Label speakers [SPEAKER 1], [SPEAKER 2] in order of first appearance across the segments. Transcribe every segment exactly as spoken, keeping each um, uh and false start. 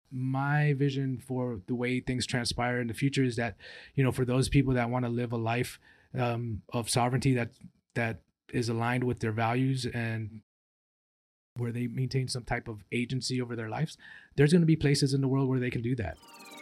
[SPEAKER 1] my vision for the way things transpire in the future is that, you know, for those people that want to live a life um, of sovereignty that that is aligned with their values and where they maintain some type of agency over their lives, there's going to be places in the world where they can do that.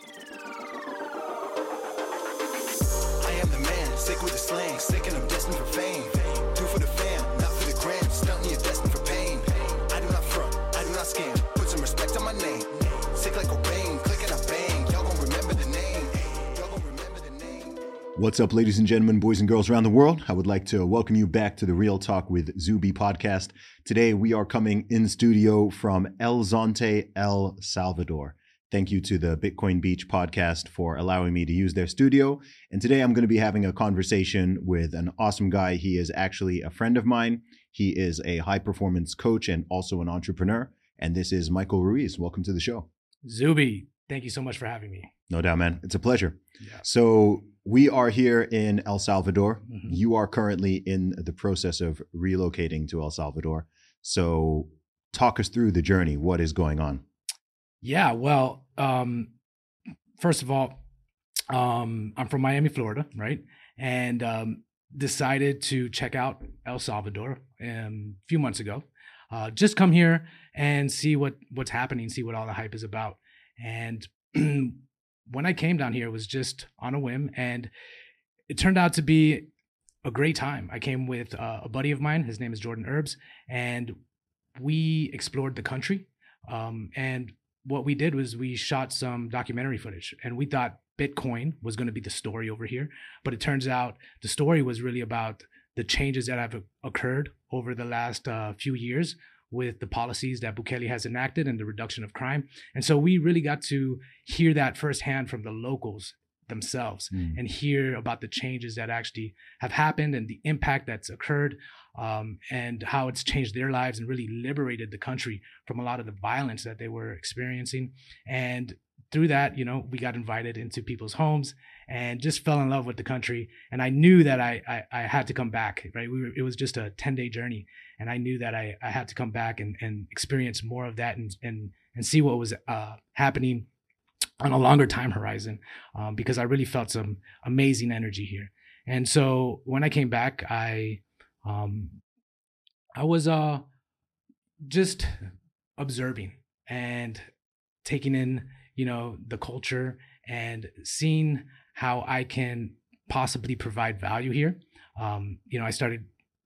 [SPEAKER 2] I am the man, sick with the slang, sick and I'm destined for fame. Do for the fam, not for the gram, stunting you're destined for pain. I do not front, I do not scam, put some respect on my name. Sick like Cobain, click and I bang, y'all gon' remember the name. Y'all gon' remember the name.
[SPEAKER 3] What's up, ladies and gentlemen, boys and girls around the world? I would like to welcome you back to the Real Talk with Zuby podcast. Today, we are coming in studio from El Zonte, El Salvador. Thank you to the Bitcoin Beach podcast for allowing me to use their studio. And today I'm going to be having a conversation with an awesome guy. He is actually a friend of mine. He is a high performance coach and also an entrepreneur. And this is Michael Ruiz. Welcome to the show.
[SPEAKER 1] Zuby, thank you so much for having me.
[SPEAKER 3] No doubt, man. It's a pleasure.
[SPEAKER 1] Yeah.
[SPEAKER 3] So we are here in El Salvador.
[SPEAKER 1] Mhm.
[SPEAKER 3] You are currently in the process of relocating to El Salvador. So talk us through the journey. What is going on?
[SPEAKER 1] Yeah, well, um, first of all, um, I'm from Miami, Florida, right? And um, decided to check out El Salvador um, a few months ago. Uh, just come here and see what what's happening, see what all the hype is about. And when I came down here, it was just on a whim, and it turned out to be a great time. I came with uh, a buddy of mine. His name is Jordan Herbs, and we explored the country. Um, and what we did was we shot some documentary footage, and we thought Bitcoin was going to be the story over here. But it turns out the story was really about the changes that have occurred over the last uh, few years with the policies that Bukele has enacted and the reduction of crime. And so we really got to hear that firsthand from the locals themselves
[SPEAKER 3] Mm.
[SPEAKER 1] and hear about the changes that actually have happened and the impact that's occurred, um, and how it's changed their lives and really liberated the country from a lot of the violence that they were experiencing. And through that, you know, we got invited into people's homes and just fell in love with the country. And I knew that I I, I had to come back, right? We were, it was just a ten day journey. And I knew that I, I had to come back and, and experience more of that and, and, and see what was uh, happening on a longer time horizon, um, because I really felt some amazing energy here. And so when I came back, I um, I was uh, just observing and taking in, you know, the culture and seeing how I can possibly provide value here. Um, you know, I started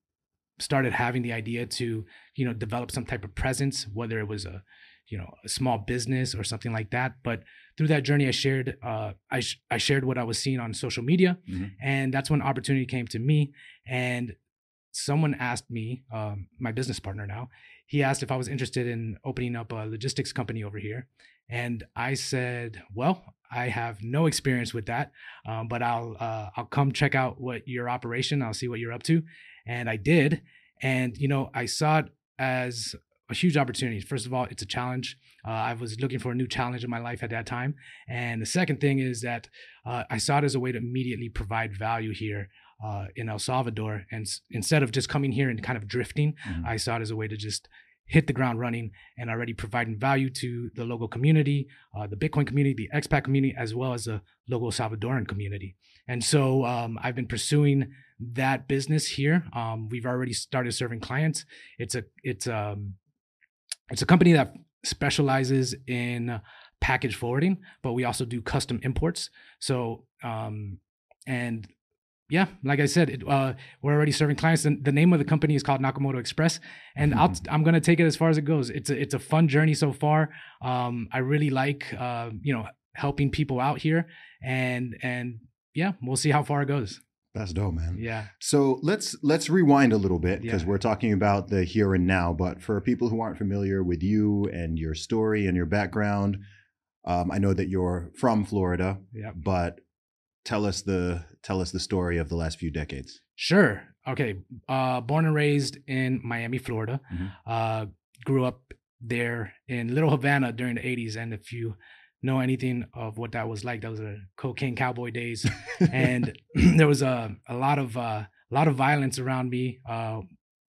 [SPEAKER 1] started having the idea to, you know, develop some type of presence, whether it was a, you know, a small business or something like that. But through that journey, I shared, uh, I, sh- I shared what I was seeing on social media.
[SPEAKER 3] Mm-hmm.
[SPEAKER 1] And that's when opportunity came to me. And someone asked me, um, my business partner now, he asked if I was interested in opening up a logistics company over here. And I said, well, I have no experience with that, um, but I'll uh, I'll come check out what your operation. I'll see what you're up to. And I did. And, you know, I saw it as a huge opportunity. First of all, it's a challenge. Uh, I was looking for a new challenge in my life at that time. And the second thing is that uh, I saw it as a way to immediately provide value here uh, in El Salvador. And s- instead of just coming here and kind of drifting,
[SPEAKER 3] Mhm.
[SPEAKER 1] I saw it as a way to just hit the ground running and already providing value to the local community, uh, the Bitcoin community, the expat community, as well as the local Salvadoran community. And so um, I've been pursuing that business here. Um, we've already started serving clients. It's a it's um it's a company that specializes in package forwarding, but we also do custom imports. So um, and yeah, like I said, it, uh, we're already serving clients. And the name of the company is called Nakamoto Express, and I'll, I'm going to take it as far as it goes. It's a, it's a fun journey so far. Um, I really like, uh, you know, helping people out here, and and yeah, we'll see how far it goes.
[SPEAKER 3] That's dope, man.
[SPEAKER 1] Yeah,
[SPEAKER 3] So let's let's rewind a little bit because
[SPEAKER 1] Yeah.
[SPEAKER 3] we're talking about the here and now. But for people who aren't familiar with you and your story and your background, um, I know that you're from Florida,
[SPEAKER 1] yeah.
[SPEAKER 3] but tell us the tell us the story of the last few decades.
[SPEAKER 1] Sure. Okay. Uh, born and raised in Miami, Florida.
[SPEAKER 3] Mhm.
[SPEAKER 1] Uh, grew up there in Little Havana during the eighties, and if you know anything of what that was like, that was a cocaine cowboy days. And there was a, a lot of uh, a lot of violence around me uh,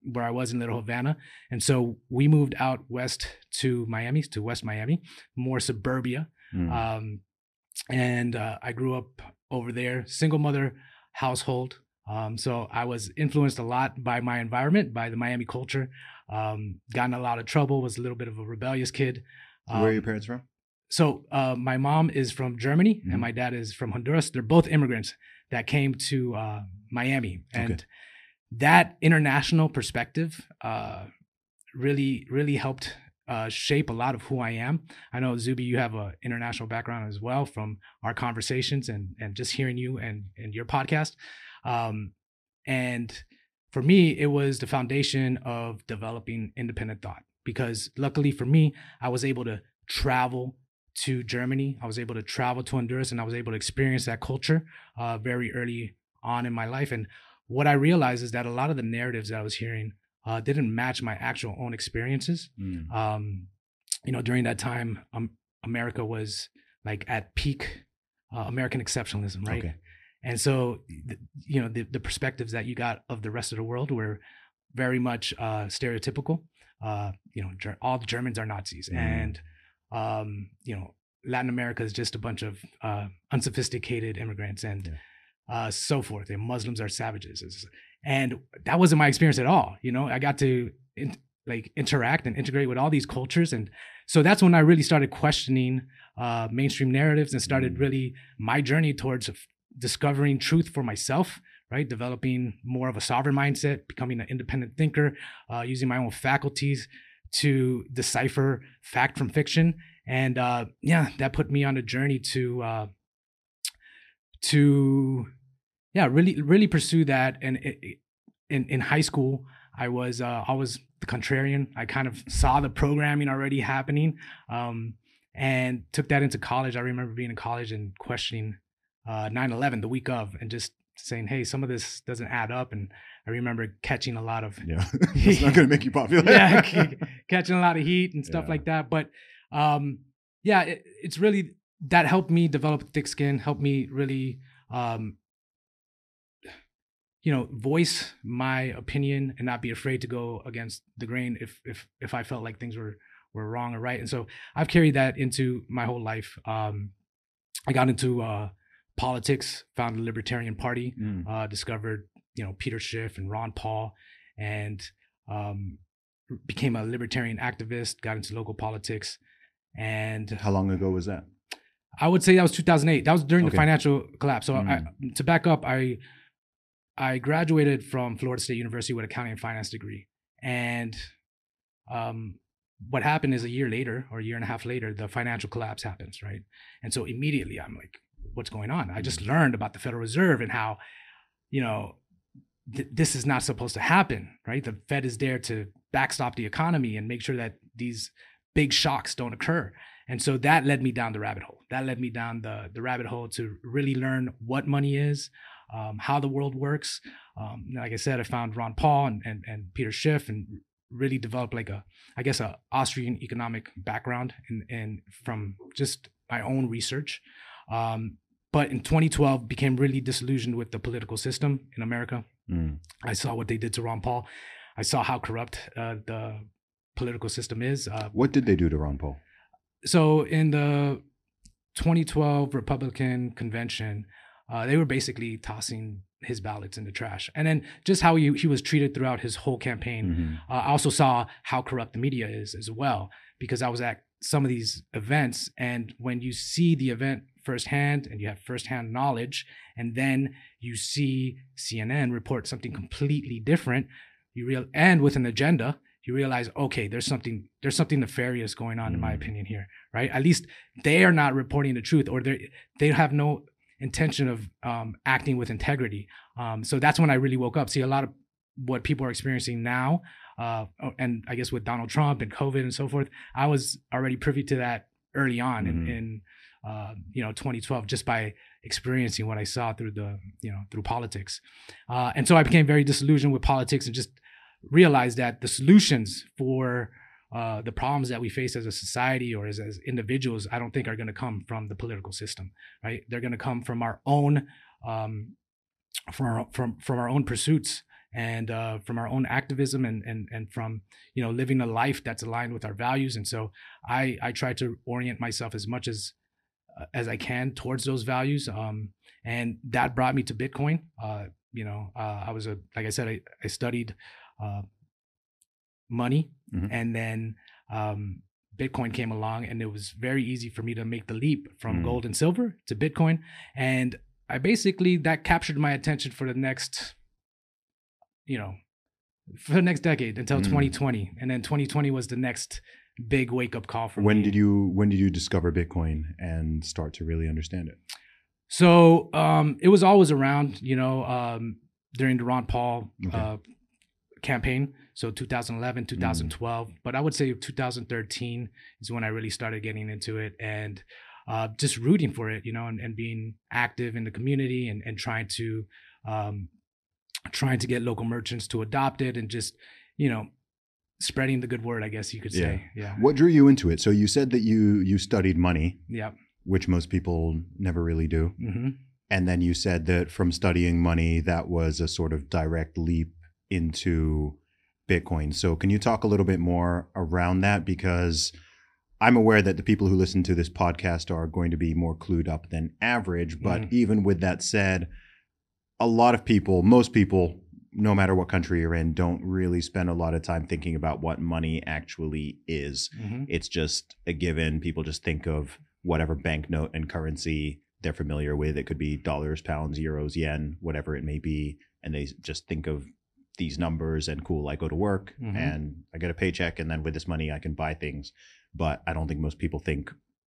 [SPEAKER 1] where I was in Little Havana. And so we moved out west to Miami, to West Miami, more suburbia.
[SPEAKER 3] Mm.
[SPEAKER 1] Um, and uh, I grew up over there, single mother household. Um, so I was influenced a lot by my environment, by the Miami culture. Um, got in a lot of trouble, was a little bit of a rebellious kid.
[SPEAKER 3] So where are your
[SPEAKER 1] Um,
[SPEAKER 3] parents from?
[SPEAKER 1] So uh, my mom is from Germany
[SPEAKER 3] Mhm.
[SPEAKER 1] and my dad is from Honduras. They're both immigrants that came to uh, Miami, and
[SPEAKER 3] Okay.
[SPEAKER 1] that international perspective uh, really, really helped uh, shape a lot of who I am. I know, Zuby, you have an international background as well from our conversations and and just hearing you and and your podcast. Um, and for me, it was the foundation of developing independent thought, because luckily for me, I was able to travel to Germany. I was able to travel to Honduras, and I was able to experience that culture uh, very early on in my life. And what I realized is that a lot of the narratives that I was hearing uh, didn't match my actual own experiences.
[SPEAKER 3] Mm.
[SPEAKER 1] Um, you know, during that time, um, America was like at peak uh, American exceptionalism, right?
[SPEAKER 3] Okay.
[SPEAKER 1] And so, th- you know, the, the perspectives that you got of the rest of the world were very much uh, stereotypical. Uh, you know, ger- all the Germans are Nazis,
[SPEAKER 3] Mm.
[SPEAKER 1] and um, you know, Latin America is just a bunch of uh, unsophisticated immigrants, and
[SPEAKER 3] Yeah.
[SPEAKER 1] uh, so forth. And Muslims are savages, It's- and that wasn't my experience at all. You know, I got to in, like interact and integrate with all these cultures, and so that's when I really started questioning uh, mainstream narratives and started
[SPEAKER 3] Mm.
[SPEAKER 1] really my journey towards discovering truth for myself, right? Developing more of a sovereign mindset, becoming an independent thinker, uh, using my own faculties to decipher fact from fiction. And uh, yeah, that put me on a journey to, uh, to yeah, really, really pursue that. And it, it- in, in high school, I was uh, always the contrarian. I kind of saw the programming already happening, um, and took that into college. I remember being in college and questioning uh, nine eleven the week of, and just saying, hey, some of this doesn't add up. And I remember catching a lot of
[SPEAKER 3] Yeah. It's not going to make you popular.
[SPEAKER 1] yeah, c- catching a lot of heat and stuff
[SPEAKER 3] Yeah.
[SPEAKER 1] like that. But um, yeah, it, it's really that helped me develop thick skin, helped me really, um, you know, voice my opinion and not be afraid to go against the grain if if if I felt like things were were wrong or right. And so I've carried that into my whole life. Um, I got into uh, politics, found the Libertarian Party,
[SPEAKER 3] Mm.
[SPEAKER 1] uh, discovered, you know, Peter Schiff and Ron Paul, and um, became a libertarian activist, got into local politics. And
[SPEAKER 3] How long ago was that?
[SPEAKER 1] I would say that was two thousand eight. That was during
[SPEAKER 3] Okay.
[SPEAKER 1] the financial collapse. So
[SPEAKER 3] Mm.
[SPEAKER 1] I, to back up, I I graduated from Florida State University with accounting and finance degree. And um, what happened is a year later or a year and a half later, the financial collapse happens, right? And so immediately I'm like, what's going on? I just learned about the Federal Reserve and how, you know, th- this is not supposed to happen, right? The Fed is there to backstop the economy and make sure that these big shocks don't occur. And so that led me down the rabbit hole. That led me down the, the rabbit hole to really learn what money is, um, how the world works. Um, like I said, I found Ron Paul and, and, and Peter Schiff and really developed like a, I guess, a Austrian economic background and, and from just my own research. Um, but in twenty twelve became really disillusioned with the political system in America.
[SPEAKER 3] Mm.
[SPEAKER 1] I saw what they did to Ron Paul. I saw how corrupt uh, the political system is. Uh,
[SPEAKER 3] What did they do to Ron Paul?
[SPEAKER 1] so in the twenty twelve Republican convention, uh, they were basically tossing his ballots in the trash. And then just how he, he was treated throughout his whole campaign.
[SPEAKER 3] Mhm.
[SPEAKER 1] Uh, I also saw how corrupt the media is as well, because I was at some of these events. And when you see the event firsthand and you have firsthand knowledge, and then you see C N N report something completely different, you real and with an agenda, you realize, okay, there's something there's something nefarious going on, in my
[SPEAKER 3] Mm.
[SPEAKER 1] opinion here, right? At least they are not reporting the truth, or they they have no intention of um, acting with integrity. Um, so that's when I really woke up. See, a lot of what people are experiencing now, uh, and I guess with Donald Trump and COVID and so forth, I was already privy to that early on in,
[SPEAKER 3] Mhm.
[SPEAKER 1] in uh, you know twenty twelve, just by experiencing what I saw through the you know through politics, uh, and so I became very disillusioned with politics and just realized that the solutions for uh, the problems that we face as a society or as, as individuals, I don't think are going to come from the political system, right? They're going to come from our own, um, from our, from from our own pursuits and uh, from our own activism and and and from you know living a life that's aligned with our values. And so I I try to orient myself as much as uh, as I can towards those values. Um, and that brought me to Bitcoin. Uh, you know, uh, I was a like I said, I, I studied uh, money,
[SPEAKER 3] Mhm.
[SPEAKER 1] and then um, Bitcoin came along, and it was very easy for me to make the leap from
[SPEAKER 3] Mm.
[SPEAKER 1] gold and silver to Bitcoin. And I basically, that captured my attention for the next, you know, for the next decade until
[SPEAKER 3] Mm.
[SPEAKER 1] twenty twenty. And then twenty twenty was the next big wake up call for me.
[SPEAKER 3] When did you when did you discover Bitcoin and start to really understand it?
[SPEAKER 1] So um, it was always around, you know, um, during the Ron Paul
[SPEAKER 3] Okay.
[SPEAKER 1] uh, campaign. So two thousand eleven, two thousand twelve, but I would say two thousand thirteen is when I really started getting into it and uh, just rooting for it, you know, and, and being active in the community and, and trying to um, trying to get local merchants to adopt it and just, you know, spreading the good word, I guess you could say. Yeah.
[SPEAKER 3] What drew you into it? So you said that you you studied money,
[SPEAKER 1] Yeah.
[SPEAKER 3] which most people never really do.
[SPEAKER 1] hmm
[SPEAKER 3] And then you said that from studying money, that was a sort of direct leap into Bitcoin. So can you talk a little bit more around that? Because I'm aware that the people who listen to this podcast are going to be more clued up than average. But
[SPEAKER 1] Mhm.
[SPEAKER 3] even with that said, a lot of people, most people, no matter what country you're in, don't really spend a lot of time thinking about what money actually is.
[SPEAKER 1] hmm
[SPEAKER 3] It's just a given. People just think of whatever banknote and currency they're familiar with. It could be dollars, pounds, euros, yen, whatever it may be. And they just think of these numbers and cool, I go to work
[SPEAKER 1] Mhm.
[SPEAKER 3] and I get a paycheck. And then with this money, I can buy things. But I don't think most people think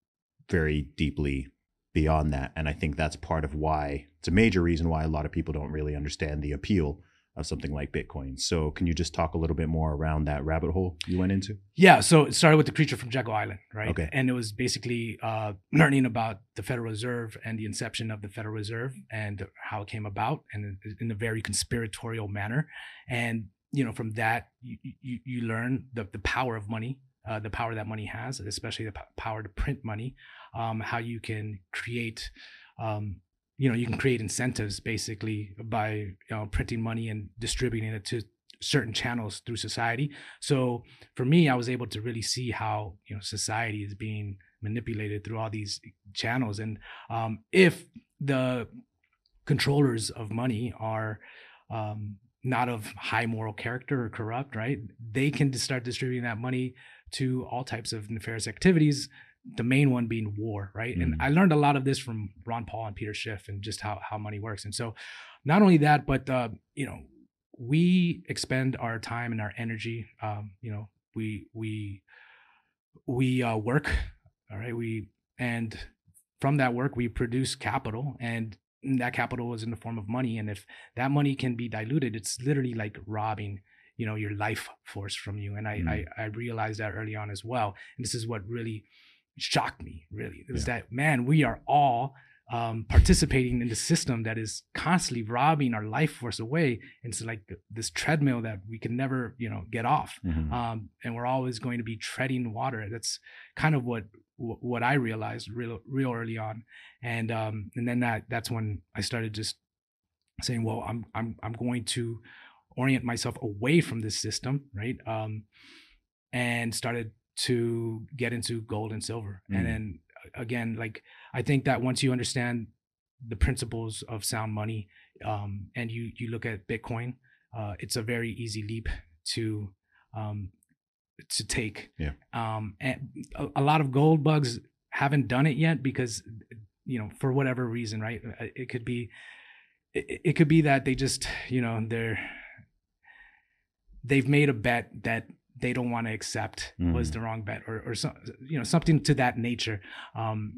[SPEAKER 3] very deeply beyond that. And I think that's part of why it's a major reason why a lot of people don't really understand the appeal of something like Bitcoin. So can you just talk a little bit more around that rabbit hole you went into?
[SPEAKER 1] Yeah, so it started with the creature from Jekyll Island, right?
[SPEAKER 3] Okay.
[SPEAKER 1] And it was basically uh, learning about the Federal Reserve and the inception of the Federal Reserve and how it came about, and in, in a very conspiratorial manner. And you know, from that, you you, you learn the the power of money, uh, the power that money has, especially the p- power to print money, um, how you can create. Um, you know, you can create incentives basically by you know printing money and distributing it to certain channels through society. So for me, I was able to really see how you know society is being manipulated through all these channels, and um, if the controllers of money are um, not of high moral character or corrupt, right? They can just start distributing that money to all types of nefarious activities. The main one being war, right?
[SPEAKER 3] Mm.
[SPEAKER 1] And I learned a lot of this from Ron Paul and Peter Schiff and just how how money works. And so, not only that, but uh, you know, we expend our time and our energy. Um, you know, we we we uh, work, all right. We and from that work we produce capital, and that capital is in the form of money. And if that money can be diluted, it's literally like robbing you know your life force from you. And I
[SPEAKER 3] Mm.
[SPEAKER 1] I, I realized that early on as well. And this is what really shocked me. Really, is
[SPEAKER 3] Yeah.
[SPEAKER 1] that man, we are all um, participating in the system that is constantly robbing our life force away. And it's like th- this treadmill that we can never, you know, get off.
[SPEAKER 3] Mhm.
[SPEAKER 1] Um, and we're always going to be treading water. That's kind of what wh- what I realized real real early on. And um, and then that that's when I started just saying, well, I'm I'm I'm going to orient myself away from this system, right? Um, and started to get into gold and silver.
[SPEAKER 3] Mm.
[SPEAKER 1] And then uh, again, like I think that once you understand the principles of sound money, um, and you you look at Bitcoin, uh, it's a very easy leap to um, to take.
[SPEAKER 3] Yeah.
[SPEAKER 1] Um, and a, a lot of gold bugs haven't done it yet because you know for whatever reason, right? It could be it, it could be that they just you know they're they've made a bet that they don't want to accept
[SPEAKER 3] Mm.
[SPEAKER 1] was the wrong bet, or or some, you know something to that nature. Um,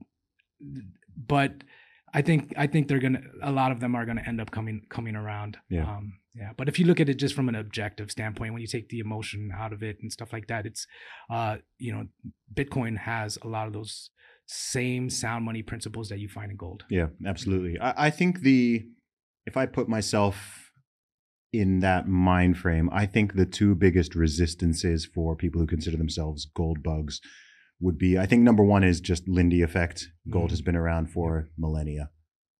[SPEAKER 1] but I think I think they're gonna a lot of them are gonna end up coming coming around.
[SPEAKER 3] Yeah.
[SPEAKER 1] Um, yeah. But if you look at it just from an objective standpoint, when you take the emotion out of it and stuff like that, it's uh, you know Bitcoin has a lot of those same sound money principles that you find in gold.
[SPEAKER 3] Yeah, absolutely. I, I think the if I put myself in that mind frame, I think the two biggest resistances for people who consider themselves gold bugs would be, I think number one is just Lindy effect. Gold
[SPEAKER 1] Mhm.
[SPEAKER 3] has been around for millennia.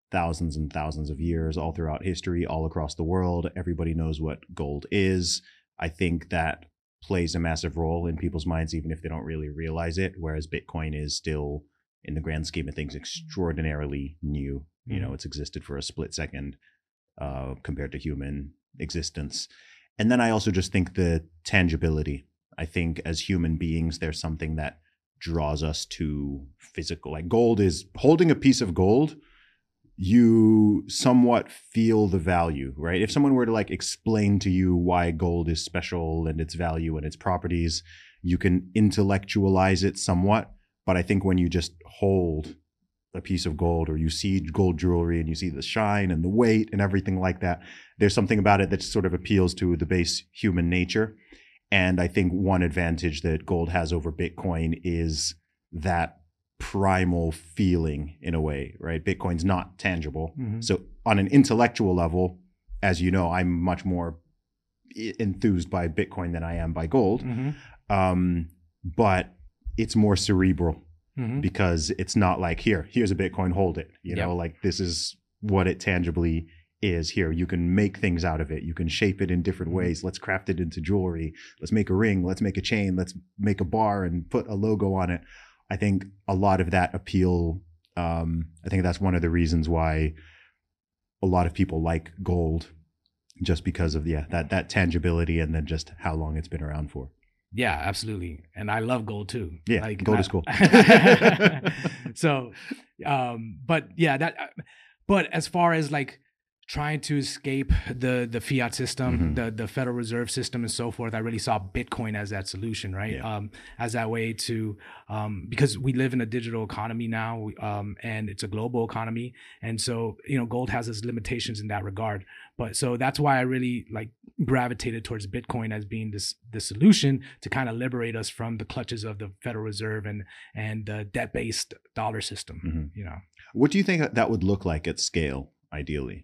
[SPEAKER 3] thousands and thousands of years, all throughout history, all across the world. Everybody knows what gold is. I think that plays a massive role in people's minds, even if they don't really realize it, whereas Bitcoin is still, in the grand scheme of things, extraordinarily new. Mm-hmm. You know, it's existed for a split second uh, compared to human existence. And then I also just think the tangibility. I think as human beings, there's something that draws us to physical. Like gold is, holding a piece of gold, you somewhat feel the value, right? If someone were to like explain to you why gold is special and its value and its properties, you can intellectualize it somewhat. But I think when you just hold a piece of gold, or you see gold jewelry and you see the shine and the weight and everything like that, there's something about it that sort of appeals to the base human nature. And I think one advantage that gold has over Bitcoin is that primal feeling in a way, right? Bitcoin's not tangible. Mm-hmm. So on an intellectual level, as you know, I'm much more enthused by Bitcoin than I am by gold. Mm-hmm. Um, but it's more cerebral mm-hmm. because it's not like, here, here's a Bitcoin, hold it. You yep. know, like this is what it tangibly is. Here, you can make things out of it. You can shape it in different ways. Let's craft it into jewelry. Let's make a ring. Let's make a chain. Let's make a bar and put a logo on it. I think a lot of that appeal, um, I think that's one of the reasons why a lot of people like gold, just because of yeah that that tangibility and then just how long it's been around for.
[SPEAKER 1] Yeah, absolutely. And I love gold too.
[SPEAKER 3] Yeah,
[SPEAKER 1] like,
[SPEAKER 3] gold
[SPEAKER 1] I,
[SPEAKER 3] is cool.
[SPEAKER 1] so, um, but yeah, that, but as far as like trying to escape the the fiat system, mm-hmm. the the Federal Reserve system and so forth, I really saw Bitcoin as that solution, right? Yeah. Um, as that way to, um, because we live in a digital economy now, um, and it's a global economy. And so, you know, gold has its limitations in that regard. But so that's why I really like gravitated towards Bitcoin as being this the solution to kind of liberate us from the clutches of the Federal Reserve and and the debt-based dollar system, mm-hmm. you know.
[SPEAKER 3] What do you think that would look like at scale, ideally?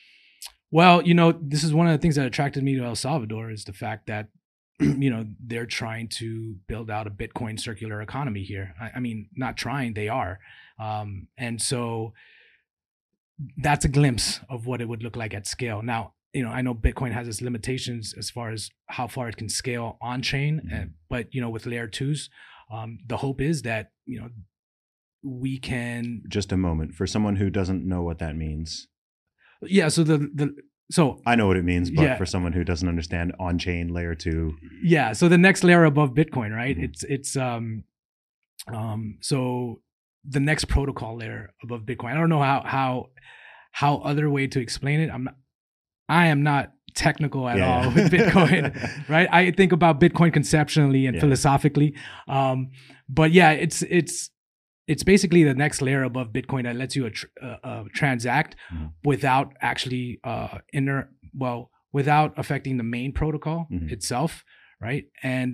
[SPEAKER 1] Well, you know, this is one of the things that attracted me to El Salvador is the fact that, you know, they're trying to build out a Bitcoin circular economy here. I, I mean, not trying, they are. Um, and so that's a glimpse of what it would look like at scale. Now, you know, I know Bitcoin has its limitations as far as how far it can scale on chain, mm-hmm. and, but, you know, with layer twos, um, the hope is that, you know, we can.
[SPEAKER 3] Just a moment. For someone who doesn't know what that means.
[SPEAKER 1] Yeah, so the the so
[SPEAKER 3] I know what it means, but
[SPEAKER 1] yeah.
[SPEAKER 3] for someone who doesn't understand on-chain layer two,
[SPEAKER 1] yeah, so the next layer above Bitcoin, right? Mm-hmm. It's it's um um so the next protocol layer above Bitcoin. I don't know how how how other way to explain it. I'm not, I am not technical at yeah. all with Bitcoin, right? I think about Bitcoin conceptually and yeah. philosophically, um, but yeah, it's it's. It's basically the next layer above Bitcoin that lets you uh, uh, transact mm-hmm. without actually uh, inner, well, without affecting the main protocol mm-hmm. itself, right? And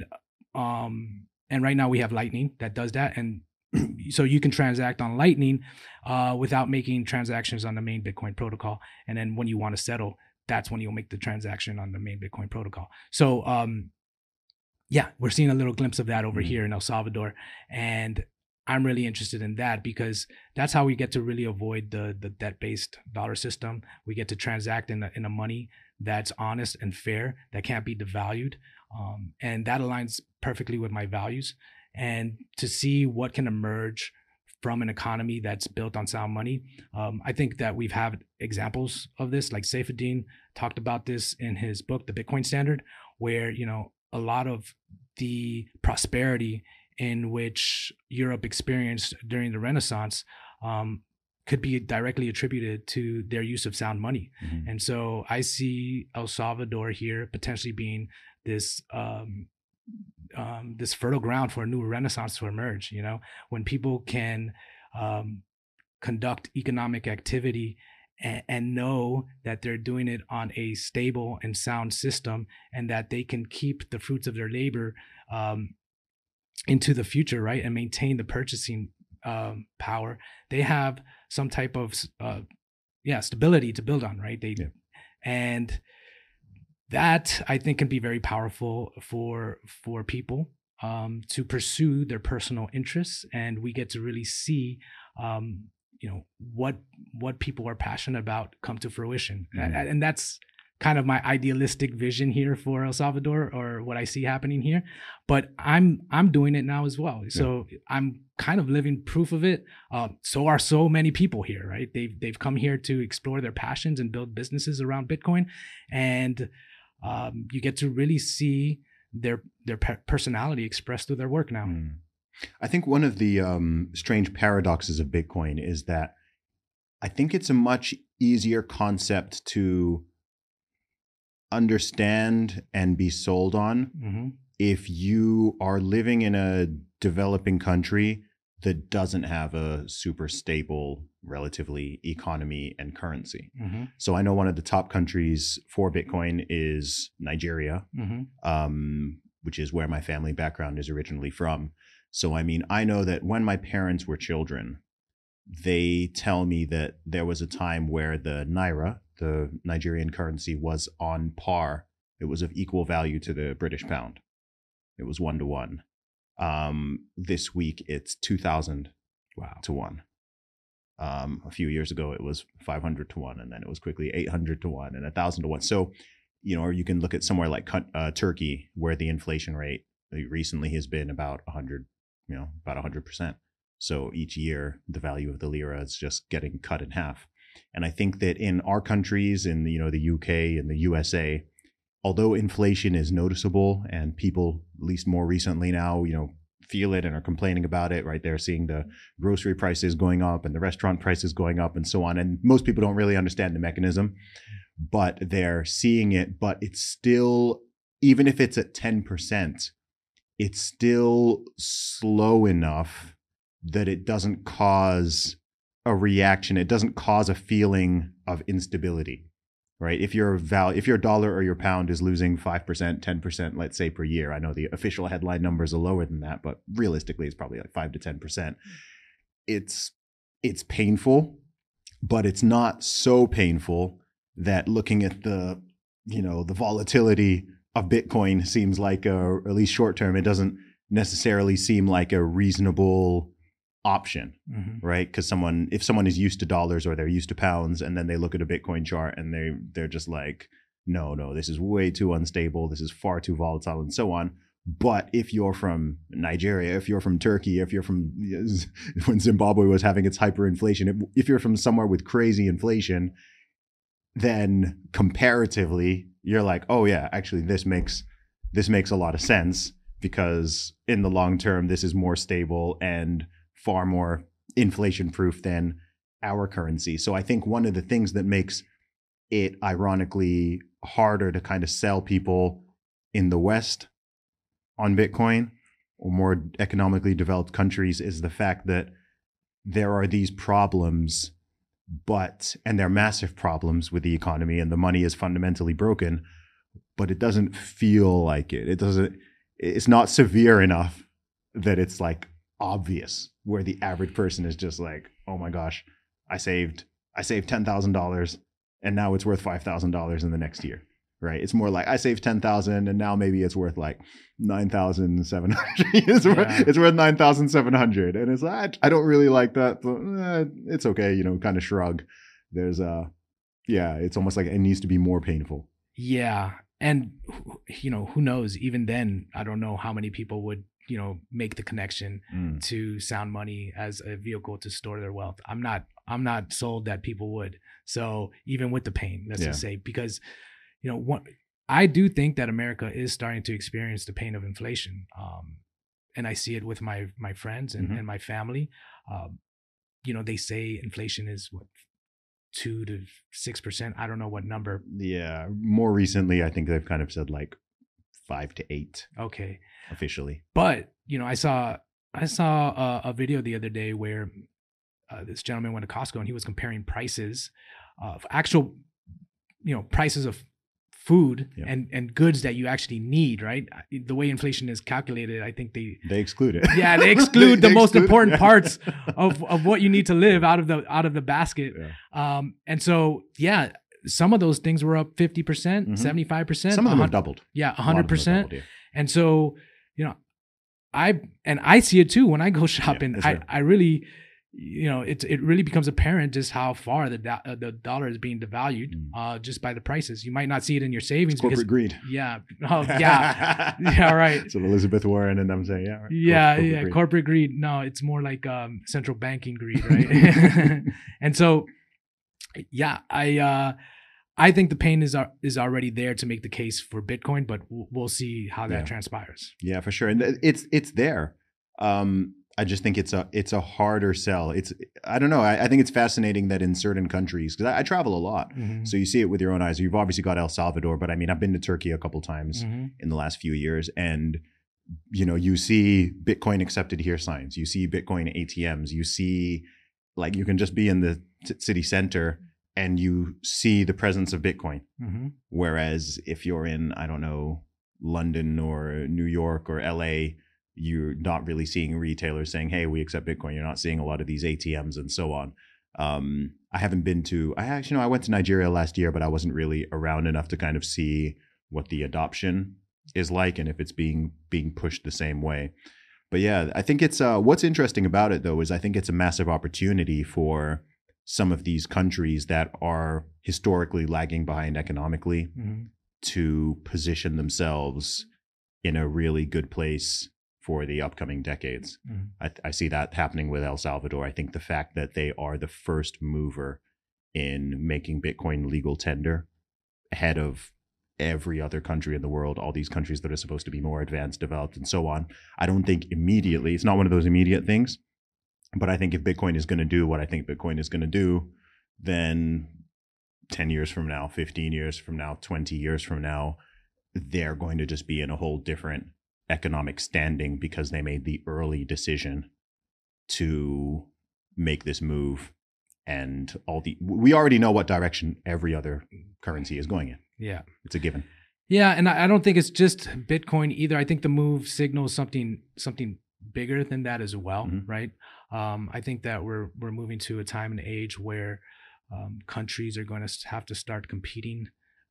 [SPEAKER 1] um, and right now we have Lightning that does that, and so you can transact on Lightning uh, without making transactions on the main Bitcoin protocol. And then when you want to settle, that's when you'll make the transaction on the main Bitcoin protocol. So um, yeah, we're seeing a little glimpse of that over mm-hmm. here in El Salvador, and I'm really interested in that because that's how we get to really avoid the the debt-based dollar system. We get to transact in a, in a money that's honest and fair, that can't be devalued. Um, and that aligns perfectly with my values. And to see what can emerge from an economy that's built on sound money, um, I think that we've had examples of this, like Saifedean talked about this in his book, The Bitcoin Standard, where, you know, a lot of the prosperity in which Europe experienced during the Renaissance um, could be directly attributed to their use of sound money. Mm-hmm. And so I see El Salvador here potentially being this um, um, this fertile ground for a new Renaissance to emerge. You know, when people can um, conduct economic activity and, and know that they're doing it on a stable and sound system, and that they can keep the fruits of their labor um, into the future, right, and maintain the purchasing um, power, they have some type of uh, yeah stability to build on, right? They yeah. and that I think can be very powerful for for people um, to pursue their personal interests, and we get to really see um, you know, what what people are passionate about come to fruition.
[SPEAKER 3] Mhm.
[SPEAKER 1] And, and that's kind of my idealistic vision here for El Salvador, or what I see happening here. But I'm I'm doing it now as well. So I'm kind of living proof of it. Uh, so are so many people here, right? They've they've come here to explore their passions and build businesses around Bitcoin, and um, you get to really see their their pe- personality expressed through their work now.
[SPEAKER 3] Mm. I think one of the um, strange paradoxes of Bitcoin is that I think it's a much easier concept to understand and be sold on
[SPEAKER 1] Mm-hmm.
[SPEAKER 3] if you are living in a developing country that doesn't have a super stable, relatively, economy and currency.
[SPEAKER 1] Mm-hmm.
[SPEAKER 3] So I know one of the top countries for Bitcoin is Nigeria,
[SPEAKER 1] Mm-hmm.
[SPEAKER 3] um, which is where my family background is originally from. So, I mean, I know that when my parents were children, they tell me that there was a time where the Naira, the Nigerian currency, was on par. It was of equal value to the British pound. It was one to one. Um, this week, it's two thousand
[SPEAKER 1] Wow.
[SPEAKER 3] to one. Um, a few years ago, it was five hundred to one, and then it was quickly eight hundred to one and one thousand to one. So, you know, or you can look at somewhere like uh, Turkey, where the inflation rate recently has been about one hundred, you know, about one hundred percent. So each year, the value of the lira is just getting cut in half. And I think that in our countries, in the, you know, the U K and the U S A, although inflation is noticeable and people, at least more recently now, you know, feel it and are complaining about it, right? They're seeing the grocery prices going up and the restaurant prices going up and so on. And most people don't really understand the mechanism, but they're seeing it. But it's still, even if it's at ten percent, it's still slow enough that it doesn't cause a reaction. It doesn't cause a feeling of instability, right? If your val, if your dollar or your pound is losing five percent, ten percent, let's say per year, I know the official headline numbers are lower than that, but realistically it's probably like five to ten percent. It's, it's painful, but it's not so painful that looking at the, you know, the volatility of Bitcoin seems like a, or at least short term, it doesn't necessarily seem like a reasonable option,
[SPEAKER 1] Mm-hmm.
[SPEAKER 3] right? Because someone, if someone is used to dollars or they're used to pounds, and then they look at a Bitcoin chart and they they're just like, no, no, this is way too unstable, this is far too volatile, and so on. But if you're from Nigeria, if you're from Turkey, if you're from when Zimbabwe was having its hyperinflation, if, if you're from somewhere with crazy inflation, then comparatively, you're like, oh yeah, actually this makes this makes a lot of sense, because in the long term, this is more stable and far more inflation proof than our currency. So I think one of the things that makes it ironically harder to kind of sell people in the West on Bitcoin or more economically developed countries is the fact that there are these problems, but, and they're massive problems with the economy, and the money is fundamentally broken, but it doesn't feel like it. It doesn't, it's not severe enough that it's like obvious, where the average person is just like, oh my gosh, I saved, I saved ten thousand dollars and now it's worth five thousand dollars in the next year, right? It's more like I saved ten thousand and now maybe it's worth like nine thousand seven hundred. it's,
[SPEAKER 1] Yeah.
[SPEAKER 3] worth, it's worth nine thousand seven hundred. And it's like, I don't really like that, but eh, it's okay, you know, kind of shrug. There's a, yeah, it's almost like it needs to be more painful.
[SPEAKER 1] Yeah. And, you know, who knows? Even then, I don't know how many people would, you know, make the connection
[SPEAKER 3] Mm.
[SPEAKER 1] to sound money as a vehicle to store their wealth. I'm not, I'm not sold that people would. So even with the pain, let's
[SPEAKER 3] Yeah.
[SPEAKER 1] just say, because, you know, what I do think that America is starting to experience the pain of inflation. Um, and I see it with my, my friends and,
[SPEAKER 3] Mhm.
[SPEAKER 1] and my family. Um, you know, they say inflation is what, two to six percent. I don't know what number.
[SPEAKER 3] Yeah. More recently, I think they've kind of said like five to eight
[SPEAKER 1] Okay.
[SPEAKER 3] officially.
[SPEAKER 1] But, you know, I saw I saw a, a video the other day where uh, this gentleman went to Costco and he was comparing prices of actual, you know, prices of food
[SPEAKER 3] Yeah.
[SPEAKER 1] and, and goods that you actually need, right? The way inflation is calculated, I think they,
[SPEAKER 3] They exclude it.
[SPEAKER 1] yeah, they exclude the
[SPEAKER 3] They
[SPEAKER 1] most
[SPEAKER 3] exclude-
[SPEAKER 1] important
[SPEAKER 3] yeah.
[SPEAKER 1] parts of, of what you need to live out of the out of the basket.
[SPEAKER 3] Yeah.
[SPEAKER 1] Um, and so, yeah, some of those things were up fifty percent,
[SPEAKER 3] Mhm.
[SPEAKER 1] seventy-five percent.
[SPEAKER 3] Some of them
[SPEAKER 1] one
[SPEAKER 3] have
[SPEAKER 1] hundred
[SPEAKER 3] doubled.
[SPEAKER 1] Yeah,
[SPEAKER 3] A lot of them
[SPEAKER 1] one hundred
[SPEAKER 3] have
[SPEAKER 1] percent.
[SPEAKER 3] doubled,
[SPEAKER 1] And so, you know, I and I see it too when I go shopping.
[SPEAKER 3] that's
[SPEAKER 1] I,
[SPEAKER 3] right.
[SPEAKER 1] I really, you know, it it really becomes apparent just how far the do- uh, the dollar is being devalued
[SPEAKER 3] Mm.
[SPEAKER 1] uh, just by the prices. You might not see it in your savings
[SPEAKER 3] It's corporate
[SPEAKER 1] because
[SPEAKER 3] greed.
[SPEAKER 1] yeah, oh yeah, yeah, right.
[SPEAKER 3] That's what Elizabeth Warren and I'm saying, yeah, right.
[SPEAKER 1] Yeah,
[SPEAKER 3] Corporate
[SPEAKER 1] yeah,
[SPEAKER 3] greed.
[SPEAKER 1] corporate greed. No, it's more like um, central banking greed, right? And so, yeah, I uh, I think the pain is al- is already there to make the case for Bitcoin, but we'll, we'll see how that
[SPEAKER 3] Yeah.
[SPEAKER 1] transpires.
[SPEAKER 3] Yeah, for sure. And th- it's it's there. Um, I just think it's a it's a harder sell. It's I don't know. I, I think it's fascinating that in certain countries, because I, I travel a lot,
[SPEAKER 1] Mhm.
[SPEAKER 3] so you see it with your own eyes. You've obviously got El Salvador, but I mean, I've been to Turkey a couple times
[SPEAKER 1] Mhm.
[SPEAKER 3] in the last few years, and you know, you see Bitcoin accepted here signs. You see Bitcoin A T Ms. You see, like, you can just be in the t- city center and you see the presence of Bitcoin.
[SPEAKER 1] Mhm.
[SPEAKER 3] Whereas if you're in, I don't know, London or New York or L A, you're not really seeing retailers saying, hey, we accept Bitcoin. You're not seeing a lot of these A T Ms and so on. Um, I haven't been to, I actually know I went to Nigeria last year, but I wasn't really around enough to kind of see what the adoption is like and if it's being being pushed the same way. But yeah, I think it's, uh, what's interesting about it though, is I think it's a massive opportunity for some of these countries that are historically lagging behind economically
[SPEAKER 1] Mhm.
[SPEAKER 3] to position themselves in a really good place for the upcoming decades.
[SPEAKER 1] Mhm.
[SPEAKER 3] I, I see that happening with El Salvador. I think the fact that they are the first mover in making Bitcoin legal tender ahead of every other country in the world, all these countries that are supposed to be more advanced, developed, and so on. I don't think immediately, it's not one of those immediate things, but I think if Bitcoin is going to do what I think Bitcoin is going to do, then ten years from now, fifteen years from now, twenty years from now, they're going to just be in a whole different economic standing because they made the early decision to make this move. And all the, we already know what direction every other currency is going in.
[SPEAKER 1] Yeah.
[SPEAKER 3] It's a given.
[SPEAKER 1] Yeah, and I I don't think it's just Bitcoin either. I think the move signals something something bigger than that as well,
[SPEAKER 3] Mhm.
[SPEAKER 1] right? Um, I think that we're we're moving to a time and age where um, countries are going to have to start competing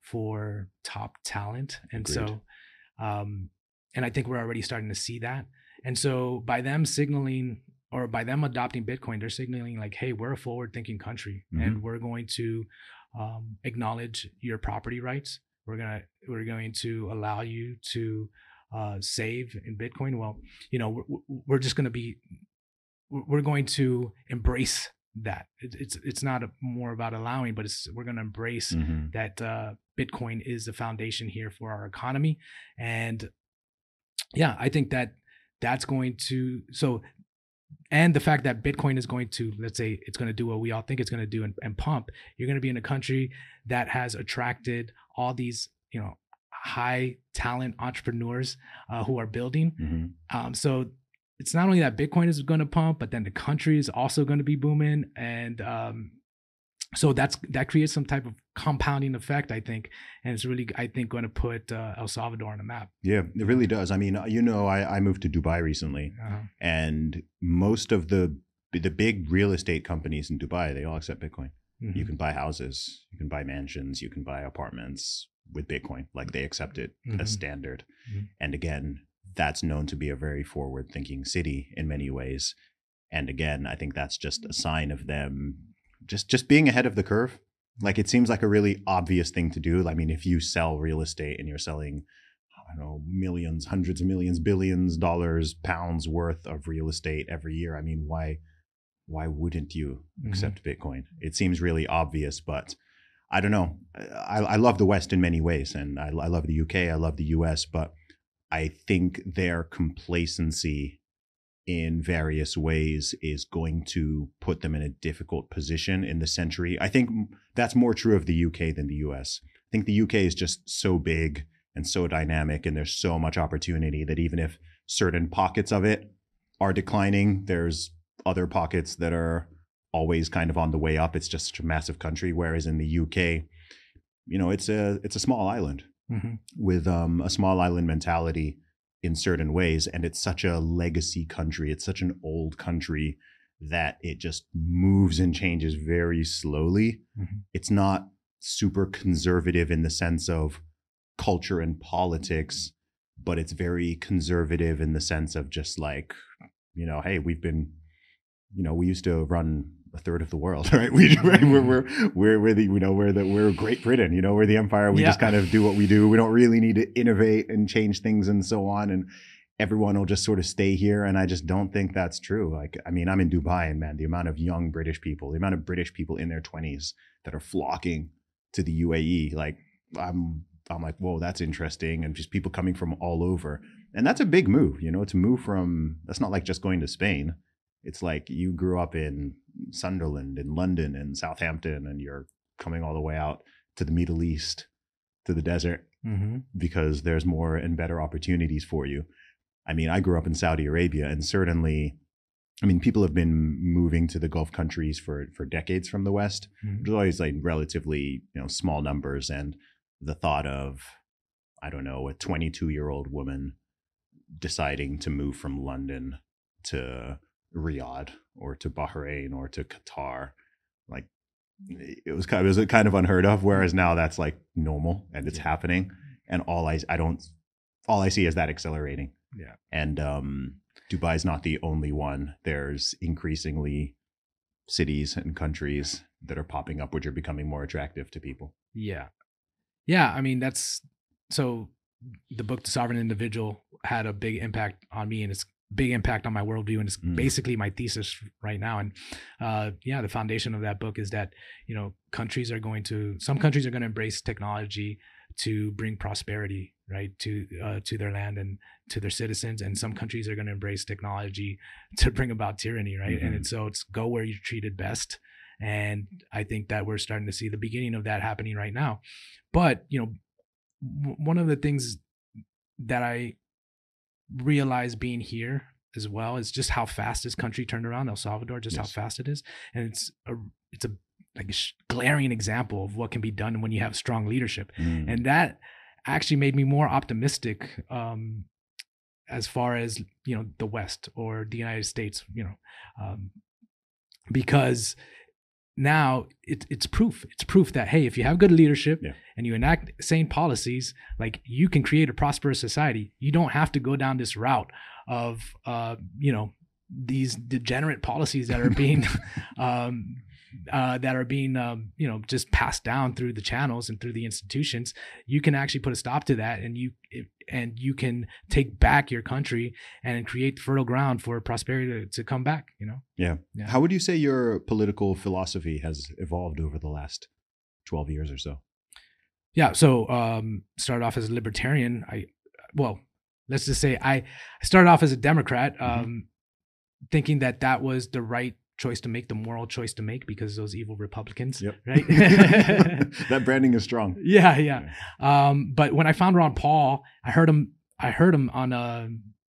[SPEAKER 1] for top talent, and
[SPEAKER 3] Agreed.
[SPEAKER 1] so, um, and I think we're already starting to see that. And so, by them signaling or by them adopting Bitcoin, they're signaling like, "Hey, we're a forward-thinking country,
[SPEAKER 3] Mhm.
[SPEAKER 1] and we're going to um, acknowledge your property rights. We're gonna we're going to allow you to uh, save in Bitcoin. Well, you know, we're, we're just going to be we're going to embrace that. It, it's it's not a, more about allowing, but it's we're going to embrace
[SPEAKER 3] Mhm.
[SPEAKER 1] that uh, Bitcoin is the foundation here for our economy. And yeah, I think that that's going to so. And the fact that Bitcoin is going to, let's say, it's going to do what we all think it's going to do and, and pump. You're going to be in a country that has attracted all these, you know, high talent entrepreneurs uh, who are building.
[SPEAKER 3] Mhm.
[SPEAKER 1] Um, so it's not only that Bitcoin is going to pump, but then the country is also going to be booming, and um, so that's that creates some type of compounding effect, I think, and it's really, I think, going to put uh, El Salvador on the map.
[SPEAKER 3] Yeah, it really does. I mean, you know, I, I moved to Dubai recently,
[SPEAKER 1] Uh-huh.
[SPEAKER 3] and most of the the big real estate companies in Dubai, they all accept Bitcoin.
[SPEAKER 1] Mhm.
[SPEAKER 3] You can buy houses, you can buy mansions, you can buy apartments with Bitcoin. Like, they accept it
[SPEAKER 1] Mhm.
[SPEAKER 3] as standard.
[SPEAKER 1] Mhm.
[SPEAKER 3] And again, that's known to be a very forward thinking city in many ways. And again, I think that's just a sign of them just just being ahead of the curve. Like, it seems like a really obvious thing to do. I mean, if you sell real estate and you're selling, I don't know, millions, hundreds of millions, billions dollars, pounds worth of real estate every year, I mean, why why wouldn't you
[SPEAKER 1] Mhm.
[SPEAKER 3] accept Bitcoin? It seems really obvious, but I don't know. I, I love the West in many ways, and I, I love the U K, I love the U S, but I think their complacency in various ways is going to put them in a difficult position in the century. I think that's more true of the U K than the U S. I think the U K is just so big and so dynamic, and there's so much opportunity that even if certain pockets of it are declining, there's other pockets that are always kind of on the way up. It's just such a massive country. Whereas in the U K, you know, it's a it's a small island
[SPEAKER 1] Mhm.
[SPEAKER 3] with um, a small island mentality in certain ways, and it's such a legacy country. It's such an old country that it just moves and changes very slowly.
[SPEAKER 1] Mhm.
[SPEAKER 3] It's not super conservative in the sense of culture and politics, but it's very conservative in the sense of just like, you know, hey, we've been you know, we used to run a third of the world, right? We right? we're we're we're we're the you know we're the we're Great Britain, you know, we're the empire. We
[SPEAKER 1] Yeah.
[SPEAKER 3] just kind of do what we do. We don't really need to innovate and change things and so on. And everyone will just sort of stay here. And I just don't think that's true. Like, I mean, I'm in Dubai, and man, the amount of young British people, the amount of British people in their twenties that are flocking to the U A E, like I'm I'm like, whoa, that's interesting. And just people coming from all over. And that's a big move, you know, to move from, that's not like just going to Spain. It's like you grew up in Sunderland, in London, and Southampton, and you're coming all the way out to the Middle East, to the desert,
[SPEAKER 1] Mm-hmm.
[SPEAKER 3] because there's more and better opportunities for you. I mean, I grew up in Saudi Arabia, and certainly, I mean, people have been moving to the Gulf countries for, for decades from the West.
[SPEAKER 1] Mhm.
[SPEAKER 3] There's always like relatively, you know, small numbers. And the thought of, I don't know, a twenty-two year old woman deciding to move from London to Riyadh or to Bahrain or to Qatar, like it was kind of, it was kind of unheard of. Whereas now that's like normal and it's
[SPEAKER 1] Yeah.
[SPEAKER 3] happening. And all I, I don't, all I see is that accelerating.
[SPEAKER 1] Yeah.
[SPEAKER 3] And um, Dubai's not the only one. There's increasingly cities and countries that are popping up, which are becoming more attractive to people.
[SPEAKER 1] Yeah. Yeah. I mean, that's so the book, The Sovereign Individual, had a big impact on me, and it's big impact on my worldview. And it's
[SPEAKER 3] Mm.
[SPEAKER 1] basically my thesis right now. And uh, yeah, the foundation of that book is that, you know, countries are going to, some countries are going to embrace technology to bring prosperity, right, to uh, to their land and to their citizens. And some countries are going to embrace technology to bring about tyranny, right?
[SPEAKER 3] Mhm.
[SPEAKER 1] And it's, so it's go where you're treated best. And I think that we're starting to see the beginning of that happening right now. But, you know, w- one of the things that I realized being here as well is just how fast this country turned around, El Salvador, just
[SPEAKER 3] Yes.
[SPEAKER 1] how fast it is. And it's a, it's a like a sh- glaring example of what can be done when you have strong leadership.
[SPEAKER 3] Mm.
[SPEAKER 1] And that actually made me more optimistic um, as far as, you know, the West or the United States, you know, um, because now it, it's proof. It's proof that, hey, if you have good leadership
[SPEAKER 3] Yeah.
[SPEAKER 1] and you enact sane policies, like you can create a prosperous society. You don't have to go down this route of, uh, you know, these degenerate policies that are being um, uh, that are being, um, you know, just passed down through the channels and through the institutions. You can actually put a stop to that, and you and you can take back your country and create fertile ground for prosperity to, to come back. You know.
[SPEAKER 3] Yeah.
[SPEAKER 1] Yeah.
[SPEAKER 3] How would you say your political philosophy has evolved over the last twelve years or so?
[SPEAKER 1] Yeah. So um, started off as a libertarian. I well, let's just say I, I started off as a Democrat, um,
[SPEAKER 3] Mhm.
[SPEAKER 1] thinking that that was the right choice to make, the moral choice to make, because those evil Republicans,
[SPEAKER 3] Yep.
[SPEAKER 1] right?
[SPEAKER 3] That branding is strong.
[SPEAKER 1] Yeah, yeah. Um, but when I found Ron Paul, I heard him. I heard him on a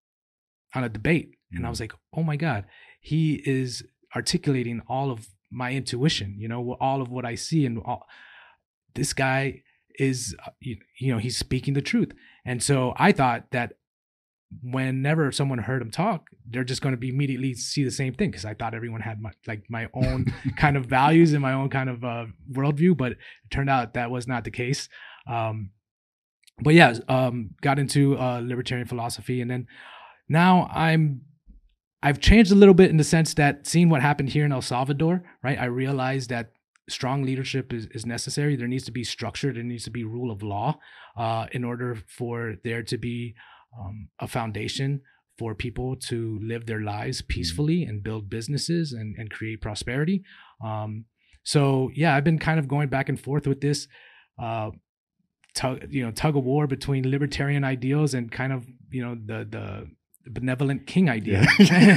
[SPEAKER 1] on a debate, and I was like, "Oh my God, he is articulating all of my intuition. You know, all of what I see, and all, this guy is, you, you know, he's speaking the truth." And so I thought that whenever someone heard him talk, they're just going to be immediately see the same thing, because I thought everyone had my, like my own kind of values and my own kind of uh, worldview, but it turned out that was not the case. Um, but yeah, um, got into uh, libertarian philosophy, and then now I'm I've changed a little bit in the sense that seeing what happened here in El Salvador, right? I realized that strong leadership is, is necessary. There needs to be structure. There needs to be rule of law uh, in order for there to be um, a foundation for people to live their lives peacefully and build businesses and, and create prosperity. Um, so yeah, I've been kind of going back and forth with this, uh, tug, you know, tug of war between libertarian ideals and kind of, you know, the the benevolent king idea.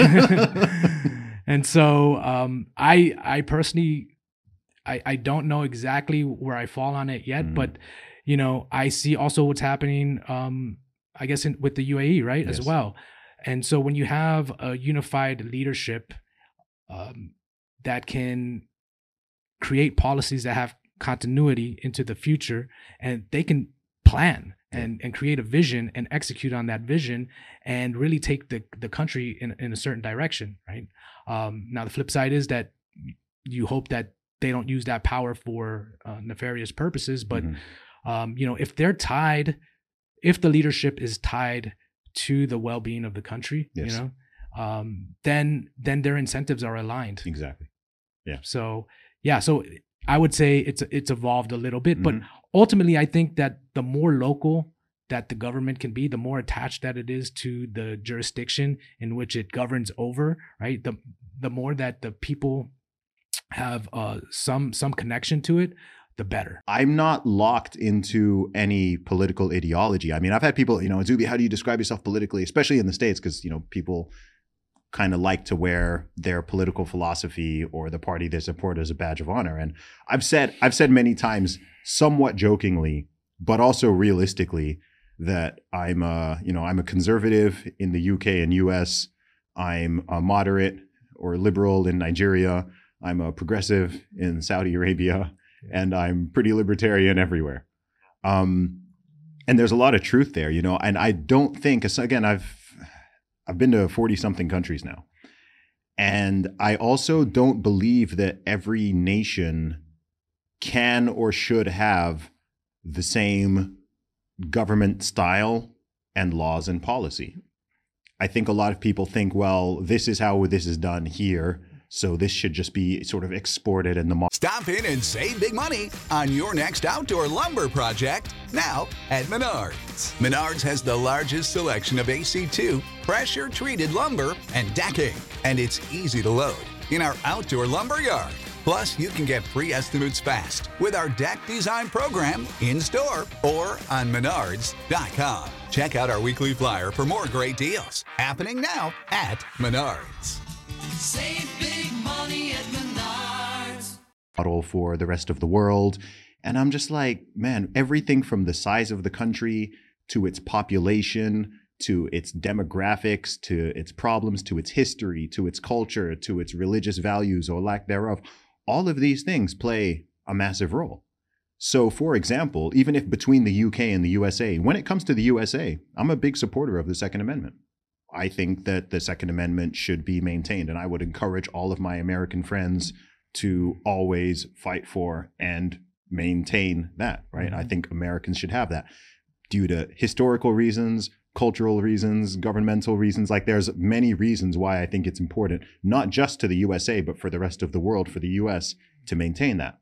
[SPEAKER 3] Yeah.
[SPEAKER 1] And so um, I I personally I I don't know exactly where I fall on it yet,
[SPEAKER 3] Mm.
[SPEAKER 1] but you know, I see also what's happening. Um, I guess in, with the U A E, right,
[SPEAKER 3] Yes.
[SPEAKER 1] as well. And so when you have a unified leadership um, that can create policies that have continuity into the future, and they can plan and, and create a vision and execute on that vision and really take the, the country in, in a certain direction, right? Um, now, the flip side is that you hope that they don't use that power for uh, nefarious purposes. But,
[SPEAKER 3] Mhm.
[SPEAKER 1] um, you know, if they're tied, if the leadership is tied to the well-being of the country,
[SPEAKER 3] Yes.
[SPEAKER 1] you know, um, then then their incentives are aligned.
[SPEAKER 3] Exactly. Yeah.
[SPEAKER 1] So yeah, so I would say it's it's evolved a little bit, but
[SPEAKER 3] Mhm.
[SPEAKER 1] ultimately, I think that the more local that the government can be, the more attached that it is to the jurisdiction in which it governs over, right? The the more that the people have uh, some some connection to it, the better.
[SPEAKER 3] I'm not locked into any political ideology. I mean, I've had people, you know, Zuby, how do you describe yourself politically, especially in the States? Because, you know, people kind of like to wear their political philosophy or the party they support as a badge of honor. And I've said, I've said many times, somewhat jokingly, but also realistically, that I'm a, you know, I'm a conservative in the U K and U S. I'm a moderate or liberal in Nigeria. I'm a progressive in Saudi Arabia, and I'm pretty libertarian everywhere. Um, and there's a lot of truth there, you know, and I don't think, again, I've, I've been to forty something countries now. And I also don't believe that every nation can or should have the same government style and laws and policy. I think a lot of people think, well, this is how this is done here, so this should just be sort of exported in the market.
[SPEAKER 4] Stop in and save big money on your next outdoor lumber project now at Menards. Menards has the largest selection of A C two pressure-treated lumber and decking, and it's easy to load in our outdoor lumber yard. Plus, you can get free estimates fast with our deck design program in-store or on menards dot com. Check out our weekly flyer for more great deals happening now at Menards.
[SPEAKER 5] Save big money at Menards.
[SPEAKER 3] Model for the rest of the world. And I'm just like, man, everything from the size of the country to its population, to its demographics, to its problems, to its history, to its culture, to its religious values or lack thereof, all of these things play a massive role. So, for example, even if between the U K and the U S A, when it comes to the U S A, I'm a big supporter of the Second Amendment. I think that the Second Amendment should be maintained, and I would encourage all of my American friends to always fight for and maintain that, right? Mm-hmm. I think Americans should have that due to historical reasons, cultural reasons, governmental reasons. Like, there's many reasons why I think it's important, not just to the U S A, but for the rest of the world, for the U S to maintain that.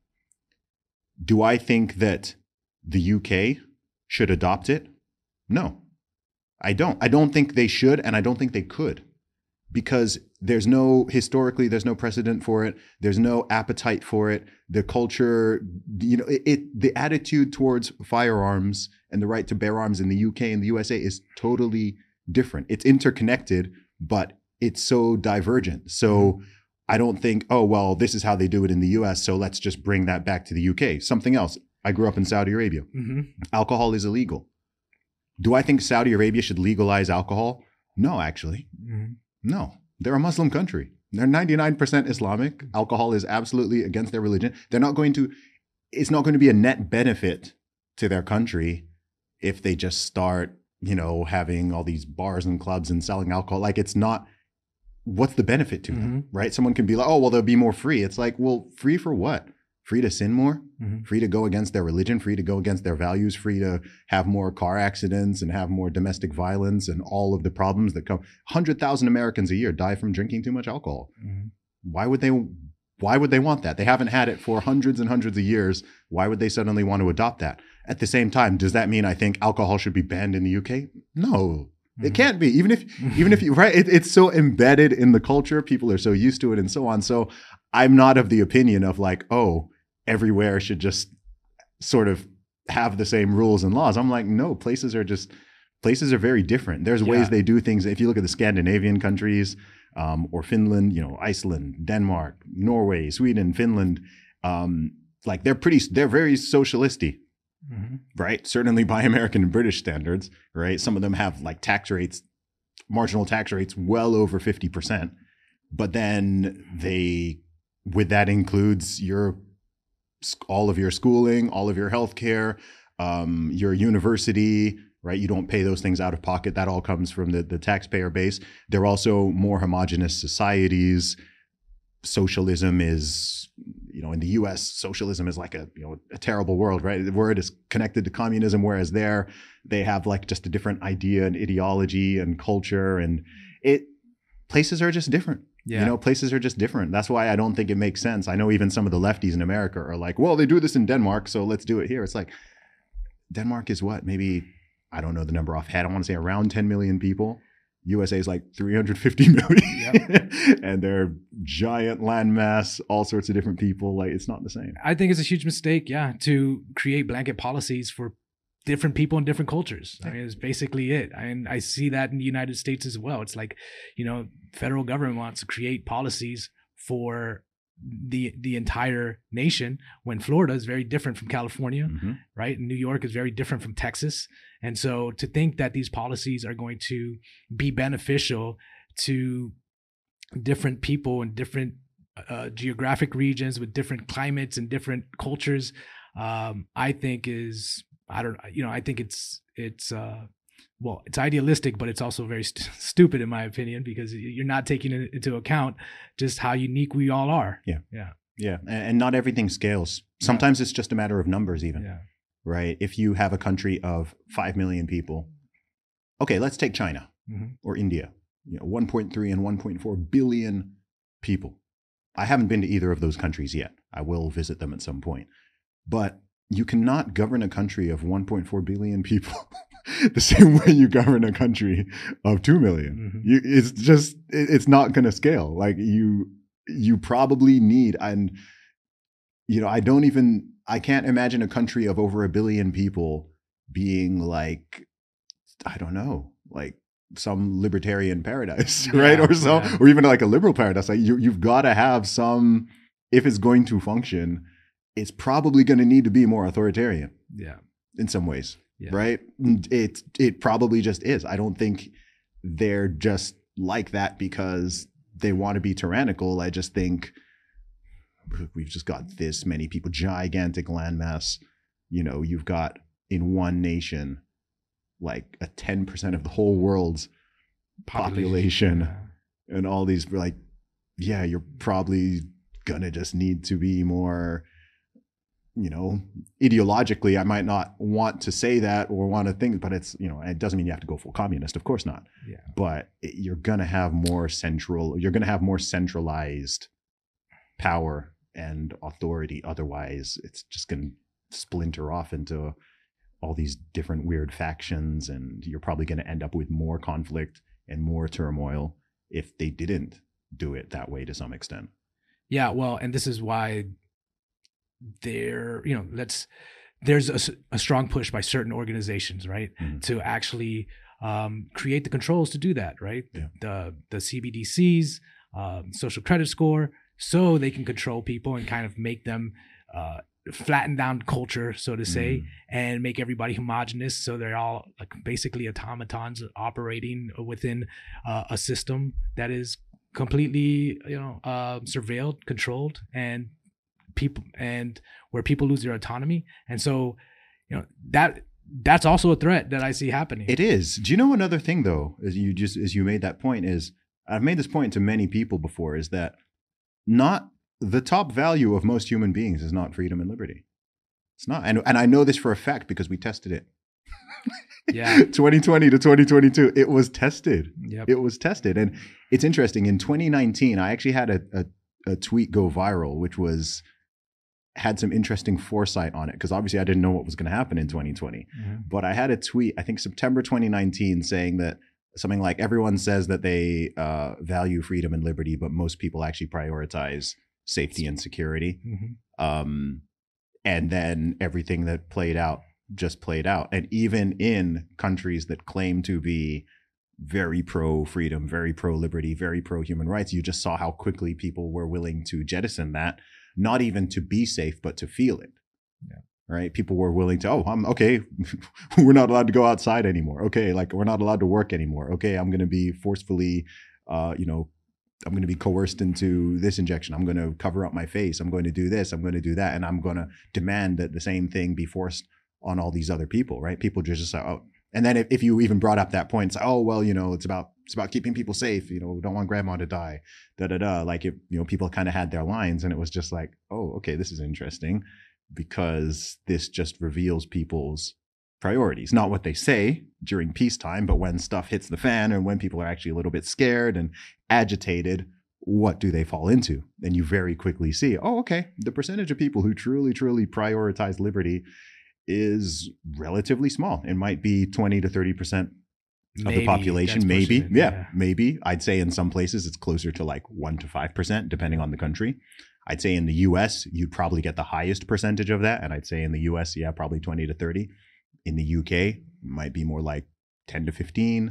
[SPEAKER 3] Do I think that the U K should adopt it? No. I don't. I don't think they should, and I don't think they could, because there's no, historically, there's no precedent for it. There's no appetite for it. The culture, you know, it, it the attitude towards firearms and the right to bear arms in the U K and the U S A is totally different. It's interconnected, but it's so divergent. So I don't think, oh, well, this is how they do it in the U S, so let's just bring that back to the U K. Something else. I grew up in Saudi Arabia. Mm-hmm. Alcohol is illegal. Do I think Saudi Arabia should legalize alcohol? No, actually. Mm-hmm. No. They're a Muslim country. They're ninety-nine percent Islamic. Alcohol is absolutely against their religion. They're not going to, it's not going to be a net benefit to their country if they just start, you know, having all these bars and clubs and selling alcohol. Like, it's not, what's the benefit to mm-hmm. them, right? Someone can be like, oh, well, they'll be more free. It's like, well, free for what? Free to sin more, mm-hmm. free to go against their religion, free to go against their values, free to have more car accidents and have more domestic violence and all of the problems that come. one hundred thousand Americans a year die from drinking too much alcohol. Mm-hmm. Why would they, why would they want that? They haven't had it for hundreds and hundreds of years. Why would they suddenly want to adopt that? At the same time, does that mean I think alcohol should be banned in the U K? No. Mm-hmm. It can't be. Even if, even if you, right, it, it's so embedded in the culture, people are so used to it and so on. So I'm not of the opinion of like, oh, everywhere should just sort of have the same rules and laws. I'm like, no, places are just, places are very different. There's yeah. ways they do things. If you look at the Scandinavian countries, um, or Finland, you know, Iceland, Denmark, Norway, Sweden, Finland, um, like they're pretty, they're very socialisty, mm-hmm. right? Certainly by American and British standards, right? Some of them have like tax rates, marginal tax rates well over fifty percent. But then they, with that includes your, all of your schooling, all of your healthcare, um, your university, right? You don't pay those things out of pocket. That all comes from the, the taxpayer base. They're also more homogenous societies. Socialism is, you know, in the U S, socialism is like a, you know, a terrible world, right? The word is connected to communism, whereas there they have like just a different idea and ideology and culture. And it, places are just different.
[SPEAKER 1] Yeah.
[SPEAKER 3] You know, places are just different. That's why I don't think it makes sense. I know even some of the lefties in America are like, well, they do this in Denmark, so let's do it here. It's like, Denmark is what? Maybe, I don't know the number offhand. I want to say around ten million people. U S A is like three hundred fifty million. Yep. And they're giant landmass, all sorts of different people. Like, it's not the same.
[SPEAKER 1] I think it's a huge mistake, yeah, to create blanket policies for different people and different cultures. I mean, it's basically it. And I see that in the United States as well. It's like, you know, federal government wants to create policies for the the entire nation when Florida is very different from California,
[SPEAKER 3] Mm-hmm.
[SPEAKER 1] right? And New York is very different from Texas. And so to think that these policies are going to be beneficial to different people in different uh, geographic regions with different climates and different cultures, um, I think is, I don't, you know, I think it's, it's, uh, well, it's idealistic, but it's also very st- stupid in my opinion, because you're not taking it into account just how unique we all are.
[SPEAKER 3] Yeah.
[SPEAKER 1] Yeah.
[SPEAKER 3] Yeah. And, and not everything scales. Sometimes it's just a matter of numbers even.
[SPEAKER 1] Yeah.
[SPEAKER 3] Right? If you have a country of five million people, okay, let's take China
[SPEAKER 1] Mm-hmm.
[SPEAKER 3] or India, you know, one point three and one point four billion people. I haven't been to either of those countries yet. I will visit them at some point. But you cannot govern a country of one point four billion people the same way you govern a country of two million.
[SPEAKER 1] Mm-hmm.
[SPEAKER 3] You, it's just, it, it's not going to scale. Like you, you probably need, and you know, I don't even, I can't imagine a country of over a billion people being like, I don't know, like some libertarian paradise, right?
[SPEAKER 1] Yeah,
[SPEAKER 3] Or some,
[SPEAKER 1] yeah.
[SPEAKER 3] or even like a liberal paradise. Like you, you've got to have some, if it's going to function, it's probably going to need to be more authoritarian
[SPEAKER 1] Yeah.
[SPEAKER 3] in some ways,
[SPEAKER 1] Yeah.
[SPEAKER 3] right? It, it probably just is. I don't think they're just like that because they want to be tyrannical. I just think we've just got this many people, gigantic landmass. You know, you've got in one nation, like a ten percent of the whole world's population,
[SPEAKER 1] Yeah.
[SPEAKER 3] and all these, like, yeah, you're probably gonna just need to be more, you know, ideologically, I might not want to say that or want to think, but it's, you know, it doesn't mean you have to go full communist, of course not.
[SPEAKER 1] Yeah.
[SPEAKER 3] But it, you're gonna have more central, you're gonna have more centralized power and authority. Otherwise, it's just gonna splinter off into all these different weird factions, and you're probably gonna end up with more conflict and more turmoil if they didn't do it that way to some extent.
[SPEAKER 1] Yeah, well, and this is why there, you know, let's there's a, s- a strong push by certain organizations, right,
[SPEAKER 3] Mhm.
[SPEAKER 1] to actually um, create the controls to do that, right?
[SPEAKER 3] Yeah.
[SPEAKER 1] The the C B D Cs, um, social credit score, so they can control people and kind of make them uh, flatten down culture, so to say,
[SPEAKER 3] Mhm.
[SPEAKER 1] and make everybody homogenous, so they're all like basically automatons operating within uh, a system that is completely, you know, uh, surveilled, controlled, and people, and where people lose their autonomy. And so, you know, that that's also a threat that I see happening.
[SPEAKER 3] It is. Do you know another thing though, as you just as you made that point, is I've made this point to many people before, is that not the top value of most human beings is not freedom and liberty. It's not. And and I know this for a fact because we tested it.
[SPEAKER 1] Yeah.
[SPEAKER 3] twenty twenty to twenty twenty-two, it was tested.
[SPEAKER 1] Yep.
[SPEAKER 3] It was tested. And it's interesting. In twenty nineteen, I actually had a, a, a tweet go viral, which was had some interesting foresight on it, because obviously I didn't know what was going to happen in twenty twenty.
[SPEAKER 1] Mhm.
[SPEAKER 3] But I had a tweet, I think September twenty nineteen, saying that something like, everyone says that they uh, value freedom and liberty, but most people actually prioritize safety and security.
[SPEAKER 1] Mhm.
[SPEAKER 3] Um, and then everything that played out just played out. And even in countries that claim to be very pro freedom, very pro liberty, very pro human rights, you just saw how quickly people were willing to jettison that, not even to be safe, but to feel it.
[SPEAKER 1] Yeah.
[SPEAKER 3] Right? People were willing to, oh, I'm okay. We're not allowed to go outside anymore. Okay. Like, we're not allowed to work anymore. Okay. I'm going to be forcefully, uh, you know, I'm going to be coerced into this injection. I'm going to cover up my face. I'm going to do this. I'm going to do that. And I'm going to demand that the same thing be forced on all these other people, right? People just say, oh, and then if, if you even brought up that point, it's like, oh, well, you know, it's about, it's about keeping people safe. You know, we don't want grandma to die, da, da, da. Like, it, you know, people kind of had their lines, and it was just like, oh, okay, this is interesting, because this just reveals people's priorities, not what they say during peacetime, but when stuff hits the fan and when people are actually a little bit scared and agitated, what do they fall into? And you very quickly see, oh, okay, the percentage of people who truly, truly prioritize liberty is relatively small. It might be twenty to thirty percent of
[SPEAKER 1] Maybe
[SPEAKER 3] the population,
[SPEAKER 1] that's
[SPEAKER 3] maybe.
[SPEAKER 1] pushing it,
[SPEAKER 3] Yeah,
[SPEAKER 1] yeah.
[SPEAKER 3] maybe. I'd say in some places it's closer to like one to five percent, depending on the country. I'd say in the U S, you'd probably get the highest percentage of that. And I'd say in the U S, yeah, probably twenty to thirty. In the U K, might be more like ten to fifteen.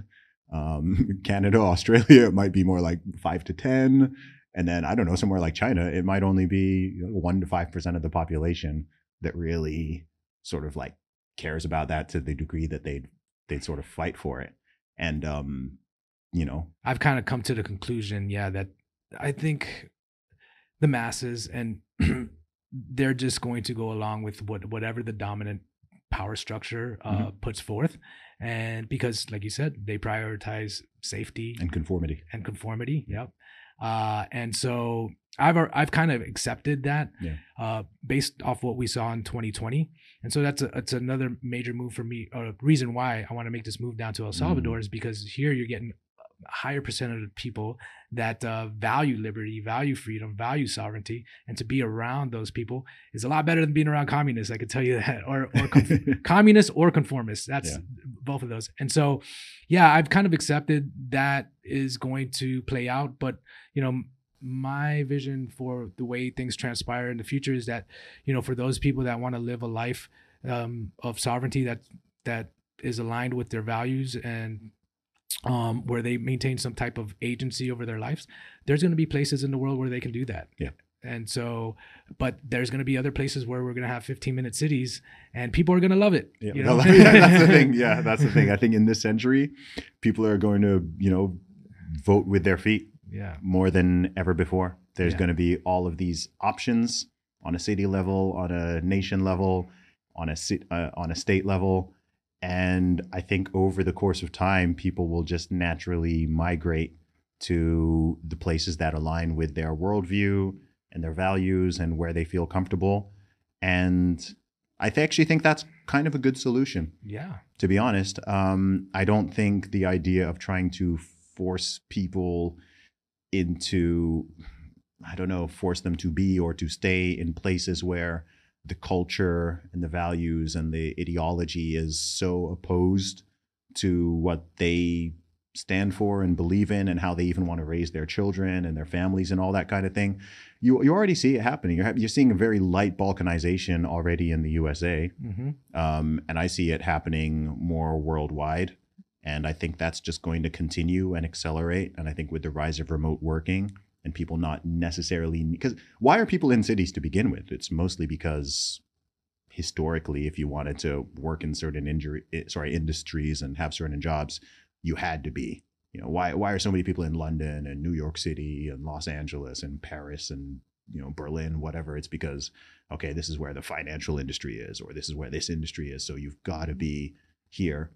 [SPEAKER 3] Um, Canada, Australia, it might be more like five to ten. And then, I don't know, somewhere like China, it might only be you know, one to five percent of the population that really sort of like cares about that to the degree that they'd, they'd sort of fight for it. And, um, you know,
[SPEAKER 1] I've kind of come to the conclusion, yeah, that I think the masses and they're just going to go along with what whatever the dominant power structure uh,
[SPEAKER 3] Mhm.
[SPEAKER 1] puts forth, and because, like you said, they prioritize safety
[SPEAKER 3] and conformity.
[SPEAKER 1] and conformity. Yep. Uh, and so I've I've kind of accepted that
[SPEAKER 3] Yeah.
[SPEAKER 1] uh, based off what we saw in twenty twenty, and so that's a, it's another major move for me. A reason why I want to make this move down to El Salvador is because here you're getting a higher percentage of people that uh, value liberty, value freedom, value sovereignty, and to be around those people is a lot better than being around communists. I could tell you that, or or conf- communists or conformists. That's
[SPEAKER 3] Yeah.
[SPEAKER 1] both of those. And so, yeah, I've kind of accepted that is going to play out. But you know, my vision for the way things transpire in the future is that, you know, for those people that want to live a life um, of sovereignty that that is aligned with their values and um, where they maintain some type of agency over their lives, there's going to be places in the world where they can do that.
[SPEAKER 3] Yeah.
[SPEAKER 1] And so, but there's going to be other places where we're going to have fifteen minute cities and people are going to love it.
[SPEAKER 3] Yeah,
[SPEAKER 1] You know?
[SPEAKER 3] yeah, that's the thing. Yeah, that's the thing. I think in this century, people are going to, you know, vote with their feet
[SPEAKER 1] Yeah.
[SPEAKER 3] more than ever before. There's
[SPEAKER 1] Yeah.
[SPEAKER 3] going to be all of these options on a city level, on a nation level, on a ci- uh, on a state level, and I think over the course of time, people will just naturally migrate to the places that align with their worldview and their values and where they feel comfortable. And I th- actually think that's kind of a good solution,
[SPEAKER 1] Yeah.
[SPEAKER 3] to be honest. Um, I don't think the idea of trying to force people into, I don't know, force them to be or to stay in places where the culture and the values and the ideology is so opposed to what they stand for and believe in and how they even want to raise their children and their families and all that kind of thing. You you already see it happening. You're, ha- you're seeing a very light balkanization already in the U S A.
[SPEAKER 1] Mm-hmm.
[SPEAKER 3] Um, and I see it happening more worldwide. And I think that's just going to continue and accelerate. And I think with the rise of remote working and people not necessarily, because why are people in cities to begin with? It's mostly because historically, if you wanted to work in certain injury, sorry, industries and have certain jobs, you had to be. You know, why why are so many people in London and New York City and Los Angeles and Paris and, you know, Berlin, whatever? It's because, okay, this is where the financial industry is, or this is where this industry is. So you've got to be here.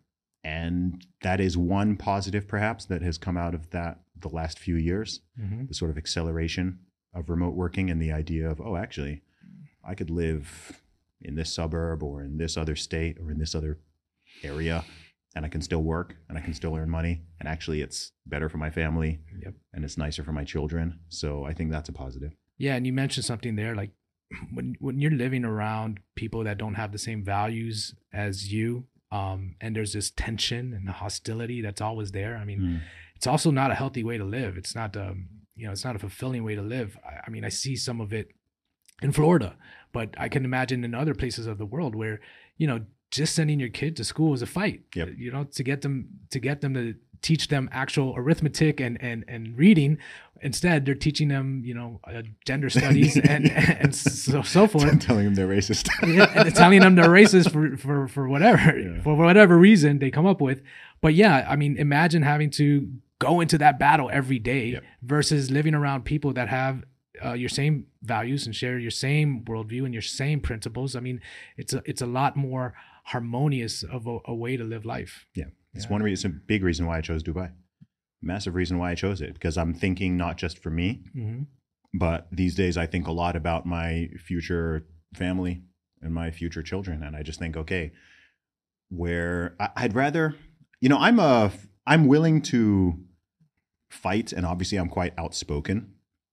[SPEAKER 3] And that is one positive, perhaps, that has come out of that the last few years,
[SPEAKER 1] Mm-hmm.
[SPEAKER 3] the sort of acceleration of remote working and the idea of, oh, actually, I could live in this suburb or in this other state or in this other area, and I can still work and I can still earn money. And actually, it's better for my family.
[SPEAKER 1] Yep.
[SPEAKER 3] And it's nicer for my children. So I think that's a positive.
[SPEAKER 1] Yeah, and you mentioned something there, like when when you're living around people that don't have the same values as you, um, and there's this tension and the hostility that's always there. I mean,
[SPEAKER 3] Mm.
[SPEAKER 1] it's also not a healthy way to live. It's not, um, you know, it's not a fulfilling way to live. I, I mean, I see some of it in Florida, but I can imagine in other places of the world where, you know, just sending your kid to school is a fight.
[SPEAKER 3] Yep.
[SPEAKER 1] You know, to get them to get them to teach them actual arithmetic and and and reading. Instead, they're teaching them, you know, uh, gender studies and and so so forth.
[SPEAKER 3] Telling them they're racist.
[SPEAKER 1] And telling them they're racist for for for whatever
[SPEAKER 3] Yeah.
[SPEAKER 1] for whatever reason they come up with. But yeah, I mean, imagine having to go into that battle every day
[SPEAKER 3] Yep.
[SPEAKER 1] versus living around people that have uh, your same values and share your same worldview and your same principles. I mean, it's a it's a lot more harmonious of a, a way to live life.
[SPEAKER 3] Yeah, it's
[SPEAKER 1] Yeah.
[SPEAKER 3] one reason. It's a big reason why I chose Dubai. Massive reason why I chose it, because I'm thinking not just for me,
[SPEAKER 1] Mm-hmm.
[SPEAKER 3] but these days I think a lot about my future family and my future children, and I just think, okay, where I, I'd rather, you know, I'm a, I'm willing to fight, and obviously I'm quite outspoken,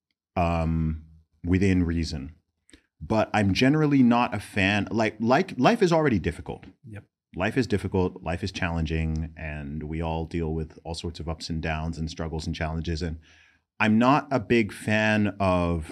[SPEAKER 3] um, within reason. But I'm generally not a fan. Like, like life is already difficult.
[SPEAKER 1] Yep.
[SPEAKER 3] Life is difficult. Life is challenging, and we all deal with all sorts of ups and downs and struggles and challenges. And I'm not a big fan of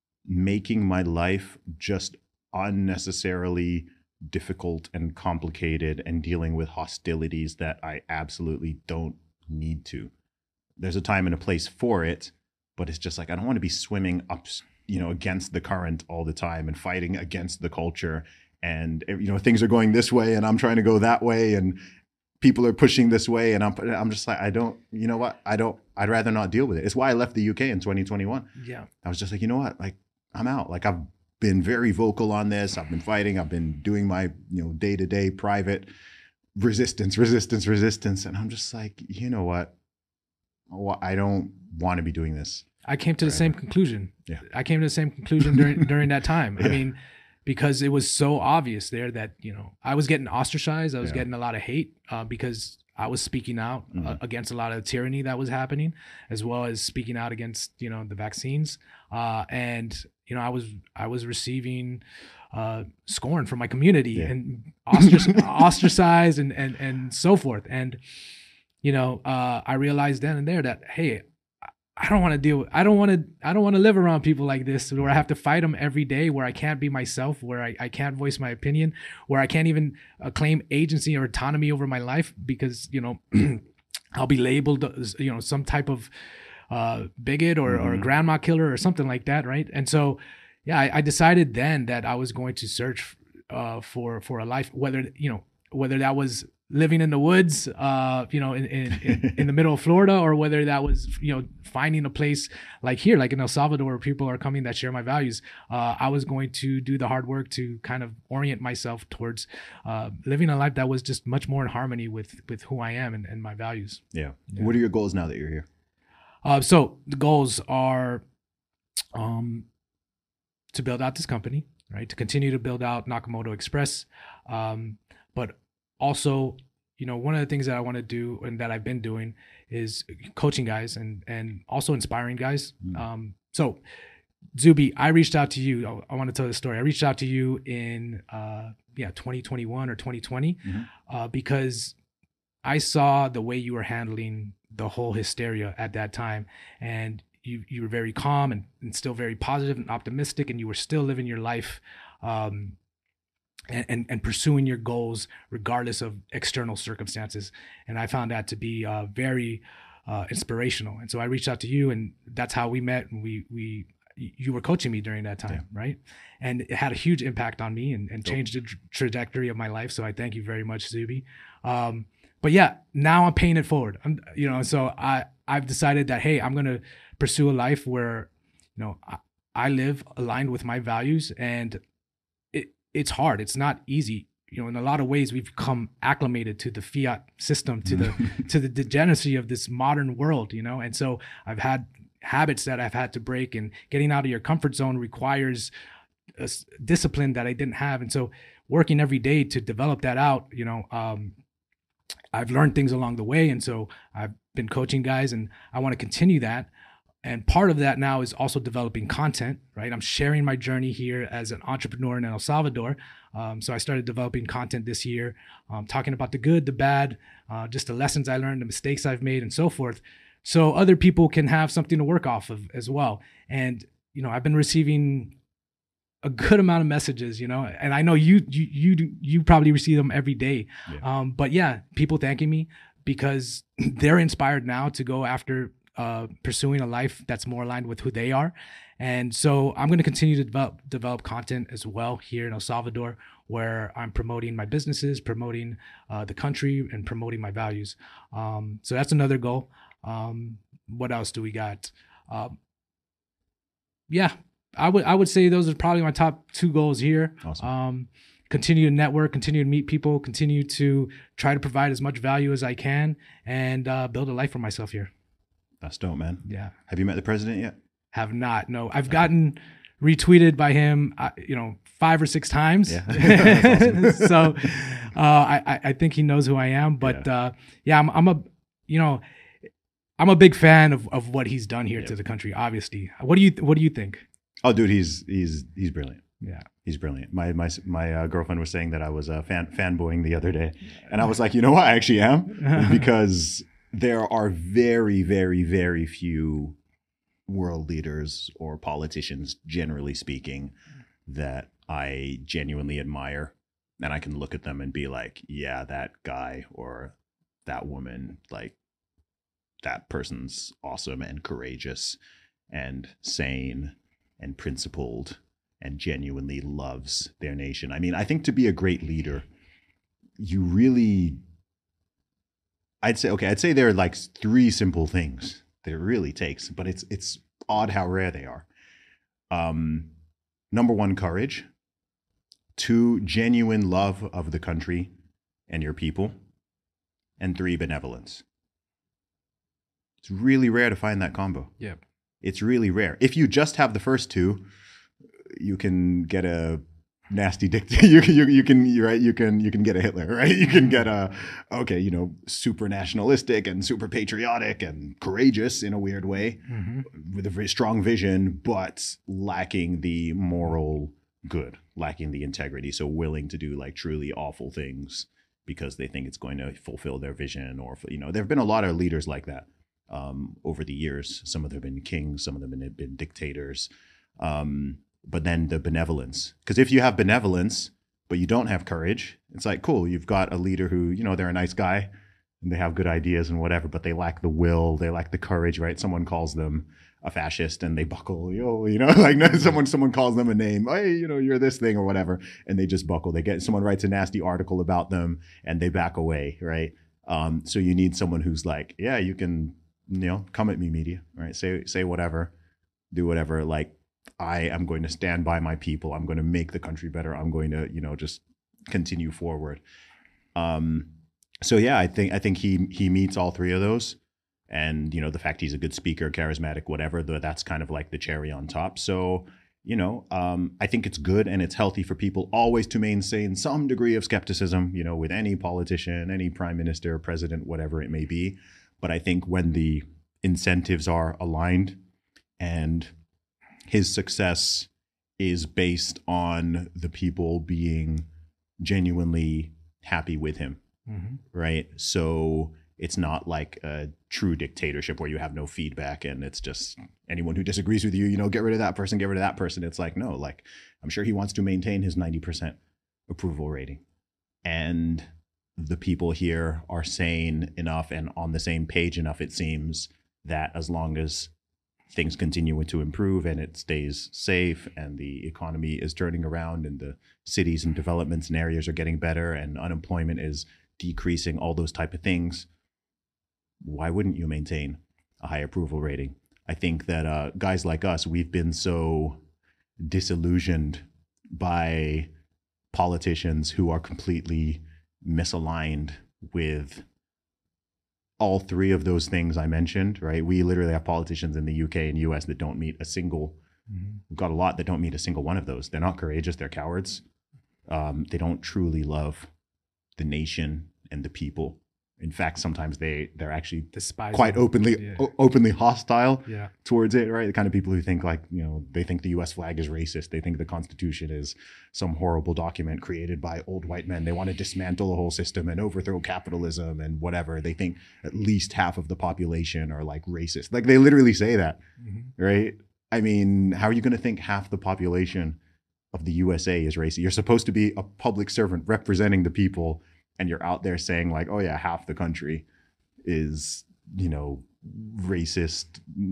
[SPEAKER 3] making my life just unnecessarily difficult and complicated and dealing with hostilities that I absolutely don't need to. There's a time and a place for it, but it's just like, I don't want to be swimming up, you know, against the current all the time and fighting against the culture. And, you know, things are going this way and I'm trying to go that way, and people are pushing this way. And I'm, I'm just like, I don't, you know what? I don't, I'd rather not deal with it. It's why I left the U K in twenty twenty-one.
[SPEAKER 1] Yeah.
[SPEAKER 3] I was just like, you know what? Like, I'm out. Like, I've been very vocal on this. I've been fighting. I've been doing my, you know, day to day private resistance, resistance, resistance. And I'm just like, you know what? Well, I don't want to be doing this.
[SPEAKER 1] I came to the same conclusion.
[SPEAKER 3] Yeah.
[SPEAKER 1] I came to the same conclusion during during that time.
[SPEAKER 3] Yeah.
[SPEAKER 1] I mean, because it was so obvious there that, you know, I was getting ostracized. I was
[SPEAKER 3] Yeah.
[SPEAKER 1] getting a lot of hate uh, because I was speaking out uh,
[SPEAKER 3] Mhm.
[SPEAKER 1] against a lot of tyranny that was happening, as well as speaking out against, you know, the vaccines. Uh, and, you know, I was I was receiving uh, scorn from my community
[SPEAKER 3] Yeah.
[SPEAKER 1] and ostrac- ostracized and, and, and so forth. And, you know, uh, I realized then and there that, hey, I don't want to deal with, I don't want to, I don't want to live around people like this where I have to fight them every day, where I can't be myself, where I, I can't voice my opinion, where I can't even uh, claim agency or autonomy over my life because, you know, I'll be labeled, as, you know, some type of uh, bigot or, or a
[SPEAKER 3] Mhm.
[SPEAKER 1] grandma killer or something like that. Right. And so, yeah, I, I decided then that I was going to search uh, for, for a life, whether, you know, whether that was living in the woods, uh, you know, in, in, in, in the middle of Florida, or whether that was, you know, finding a place like here, like in El Salvador, where people are coming that share my values. Uh, I was going to do the hard work to kind of orient myself towards uh, living a life that was just much more in harmony with, with who I am and, and my values.
[SPEAKER 3] Yeah.
[SPEAKER 1] Yeah.
[SPEAKER 3] What are your goals now that you're here?
[SPEAKER 1] Uh, so the goals are um, to build out this company, right? To continue to build out Nakamoto Express, um, but also, you know, one of the things that I want to do and that I've been doing is coaching guys and and also inspiring guys.
[SPEAKER 3] Mm.
[SPEAKER 1] Um, so, Zuby, I reached out to you. I, I want to tell this story. I reached out to you in uh, yeah twenty twenty-one or twenty twenty
[SPEAKER 3] Mhm.
[SPEAKER 1] uh, because I saw the way you were handling the whole hysteria at that time, and you you were very calm and, and still very positive and optimistic, and you were still living your life. Um, And, and, and pursuing your goals regardless of external circumstances. And I found that to be uh, very uh, inspirational. And so I reached out to you, and that's how we met. And we, we, you were coaching me during that time, right? And it had a huge impact on me and, and changed the tra- trajectory of my life. So I thank you very much, Zuby. Um, but yeah, now I'm paying it forward. I'm, you know, so I, I've decided that, hey, I'm going to pursue a life where, you know, I, I live aligned with my values, and it's hard. It's not easy. You know, in a lot of ways, we've become acclimated to the fiat system, to the to the degeneracy of this modern world. You know, and so I've had habits that I've had to break, and getting out of your comfort zone requires a s- discipline that I didn't have. And so, working every day to develop that out, you know, um, I've learned things along the way, and so I've been coaching guys, and I want to continue that. And part of that now is also developing content, right? I'm sharing my journey here as an entrepreneur in El Salvador. Um, so I started developing content this year, um, talking about the good, the bad, uh, just the lessons I learned, the mistakes I've made, and so forth. So other people can have something to work off of as well. And, you know, I've been receiving a good amount of messages, you know, and I know you, you, you, you probably receive them every day.
[SPEAKER 3] Yeah.
[SPEAKER 1] Um, but yeah, people thanking me because they're inspired now to go after uh, pursuing a life that's more aligned with who they are. And so I'm going to continue to develop, develop content as well here in El Salvador, where I'm promoting my businesses, promoting uh, the country, and promoting my values. Um, so that's another goal. Um, what else do we got? Um, yeah, I would I would say those are probably my top two goals here.
[SPEAKER 3] Awesome.
[SPEAKER 1] Um, continue to network, continue to meet people, continue to try to provide as much value as I can, and uh, build a life for myself here.
[SPEAKER 3] That's dope, man.
[SPEAKER 1] Yeah.
[SPEAKER 3] Have you met the president yet?
[SPEAKER 1] Have not. No, I've gotten retweeted by him, uh, you know, five or six times.
[SPEAKER 3] Yeah. That's awesome.
[SPEAKER 1] So uh, I, I think he knows who I am. But yeah, uh, yeah I'm, I'm a, you know, I'm a big fan of, of what he's done here
[SPEAKER 3] yeah.
[SPEAKER 1] to the country. Obviously, what do you what do you think?
[SPEAKER 3] Oh, dude, he's he's he's brilliant.
[SPEAKER 1] Yeah,
[SPEAKER 3] he's brilliant. My my my uh, girlfriend was saying that I was uh, fan fanboying the other day, and I was like, you know what, I actually am, because there are very very very few world leaders or politicians, generally speaking, that I genuinely admire, and I can look at them and be like, yeah, that guy or that woman, like, that person's awesome and courageous and sane and principled and genuinely loves their nation. I mean, I think to be a great leader, you really, I'd say, okay, I'd say there are like three simple things that it really takes, but it's it's odd how rare they are. Um, number one, courage. Two, genuine love of the country and your people. And three, benevolence. It's really rare to find that combo.
[SPEAKER 1] Yeah.
[SPEAKER 3] It's really rare. If you just have the first two, you can get a nasty dictator. You can, you, you can, you're right. You can, you can get a Hitler, right? You can get a, okay, you know, super nationalistic and super patriotic and courageous in a weird way, mm-hmm. with a very strong vision, but lacking the moral good, lacking the integrity. So willing to do like truly awful things because they think it's going to fulfill their vision, or, you know, there have been a lot of leaders like that. Um, over the years, some of them have been kings, some of them have been dictators. Um, but then the benevolence, because if you have benevolence, but you don't have courage, it's like, cool, you've got a leader who, you know, they're a nice guy and they have good ideas and whatever, but they lack the will, they lack the courage, right? Someone calls them a fascist and they buckle, yo, you know, like someone, someone calls them a name, hey, you know, you're this thing or whatever, and they just buckle. They get, someone writes a nasty article about them and they back away, right? Um, so you need someone who's like, yeah, you can, you know, come at me, media, right? Say, say whatever, do whatever. Like, I am going to stand by my people. I'm going to make the country better. I'm going to, you know, just continue forward. Um, so yeah, I think, I think he, he meets all three of those, and, you know, the fact he's a good speaker, charismatic, whatever, the, that's kind of like the cherry on top. So, you know, um, I think it's good and it's healthy for people always to maintain some degree of skepticism, you know, with any politician, any prime minister, president, whatever it may be. But I think when the incentives are aligned and his success is based on the people being genuinely happy with him, mm-hmm. right? So it's not like a true dictatorship where you have no feedback and it's just anyone who disagrees with you, you know, get rid of that person, get rid of that person. It's like, no, like, I'm sure he wants to maintain his ninety percent approval rating. And the people here are sane enough and on the same page enough, it seems, that as long as things continue to improve and it stays safe and the economy is turning around and the cities and developments and areas are getting better and unemployment is decreasing, all those type of things, why wouldn't you maintain a high approval rating? I think that uh, guys like us, we've been so disillusioned by politicians who are completely misaligned with all three of those things I mentioned, right? We literally have politicians in the U K and U S that don't meet a single, mm-hmm. we've got a lot that don't meet a single one of those. They're not courageous, they're cowards. Um, they don't truly love the nation and the people. In fact, sometimes they, they're actually
[SPEAKER 1] Despise
[SPEAKER 3] quite
[SPEAKER 1] them.
[SPEAKER 3] openly
[SPEAKER 1] yeah.
[SPEAKER 3] o- openly hostile
[SPEAKER 1] yeah.
[SPEAKER 3] towards it, right? The kind of people who think like, you know, they think the U S flag is racist. They think the Constitution is some horrible document created by old white men. They want to dismantle the whole system and overthrow capitalism and whatever. They think at least half of the population are like racist. Like they literally say that, mm-hmm. right? I mean, how are you going to think half the population of the U S A is racist? You're supposed to be a public servant representing the people, and you're out there saying like, oh yeah, half the country is, you know, racist,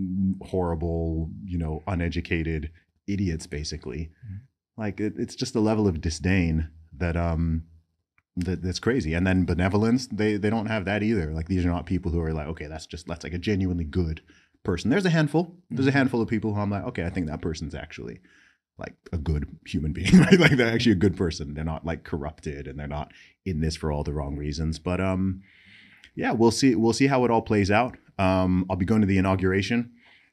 [SPEAKER 3] horrible, you know, uneducated idiots, basically. Mm-hmm. Like it, it's just a level of disdain that um that that's crazy. And then benevolence, they they don't have that either. Like these are not people who are like, okay, that's just that's like a genuinely good person. There's a handful. There's a handful of people who I'm like, okay, I think that person's actually like a good human being, right? Like they're actually a good person. They're not like corrupted and they're not in this for all the wrong reasons. But um, yeah, we'll see. We'll see how it all plays out. Um, I'll be going to the inauguration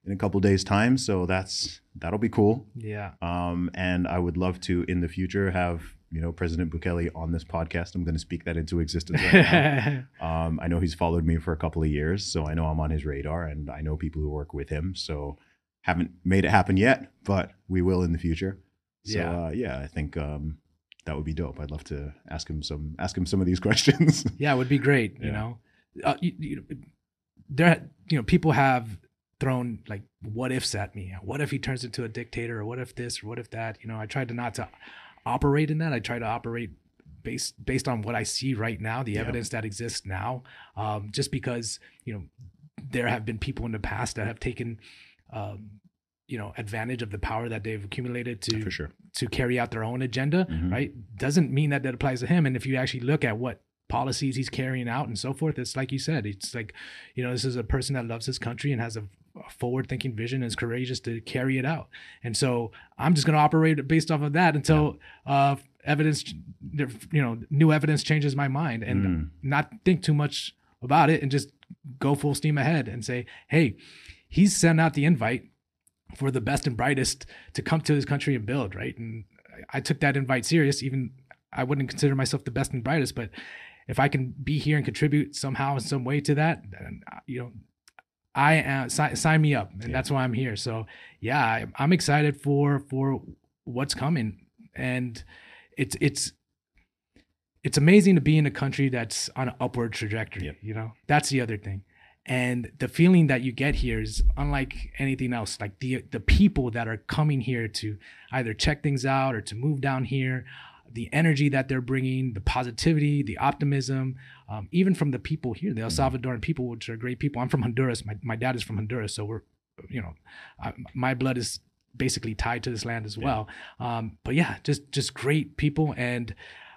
[SPEAKER 3] in a couple days time. So that's, that'll be cool.
[SPEAKER 1] Yeah.
[SPEAKER 3] Um, and I would love to in the future have, you know, President Bukele on this podcast. I'm going to speak that into existence right now. um, I know he's followed me for a couple of years, so I know I'm on his radar, and I know people who work with him. So haven't made it happen yet, but we will in the future. So
[SPEAKER 1] Yeah.
[SPEAKER 3] uh, yeah, I think um, that would be dope. I'd love to ask him some ask him some of these questions.
[SPEAKER 1] Yeah, it would be great. You
[SPEAKER 3] Yeah.
[SPEAKER 1] know, uh, you, you, there, you know, people have thrown like what ifs at me. What if he turns into a dictator, or what if this, or what if that? You know, I tried to not to operate in that. I try to operate based based on what I see right now, the
[SPEAKER 3] Yeah.
[SPEAKER 1] evidence that exists now. Um, just because you know there have been people in the past that have taken, um, you know, advantage of the power that they've accumulated to
[SPEAKER 3] For sure.
[SPEAKER 1] to carry out their own agenda.
[SPEAKER 3] Mhm.
[SPEAKER 1] Right? Doesn't mean that that applies to him. And if you actually look at what policies he's carrying out and so forth, it's like you said, it's like, you know, this is a person that loves his country and has a, a forward-thinking vision and is courageous to carry it out. And so I'm just going to operate based off of that until uh, evidence, you know, new evidence changes my mind, and
[SPEAKER 3] Mm.
[SPEAKER 1] not think too much about it and just go full steam ahead and say, hey, he's sent out the invite for the best and brightest to come to his country and build, right? And I I took that invite serious. Even I wouldn't consider myself the best and brightest, but if I can be here and contribute somehow in some way to that, then, you know, I am, si- sign me up, and
[SPEAKER 3] Yeah.
[SPEAKER 1] that's why I'm here. So yeah, I, I'm excited for for what's coming, and it's it's it's amazing to be in a country that's on an upward trajectory.
[SPEAKER 3] Yep.
[SPEAKER 1] You know, that's the other thing. And the feeling that you get here is unlike anything else. Like the the people that are coming here to either check things out or to move down here, the energy that they're bringing, the positivity, the optimism, um, even from the people here, the El Salvadoran people, which are great people. I'm from Honduras. My my dad is from Honduras, so we're, you know, I, my blood is basically tied to this land as well. Um, but yeah, just just great people, and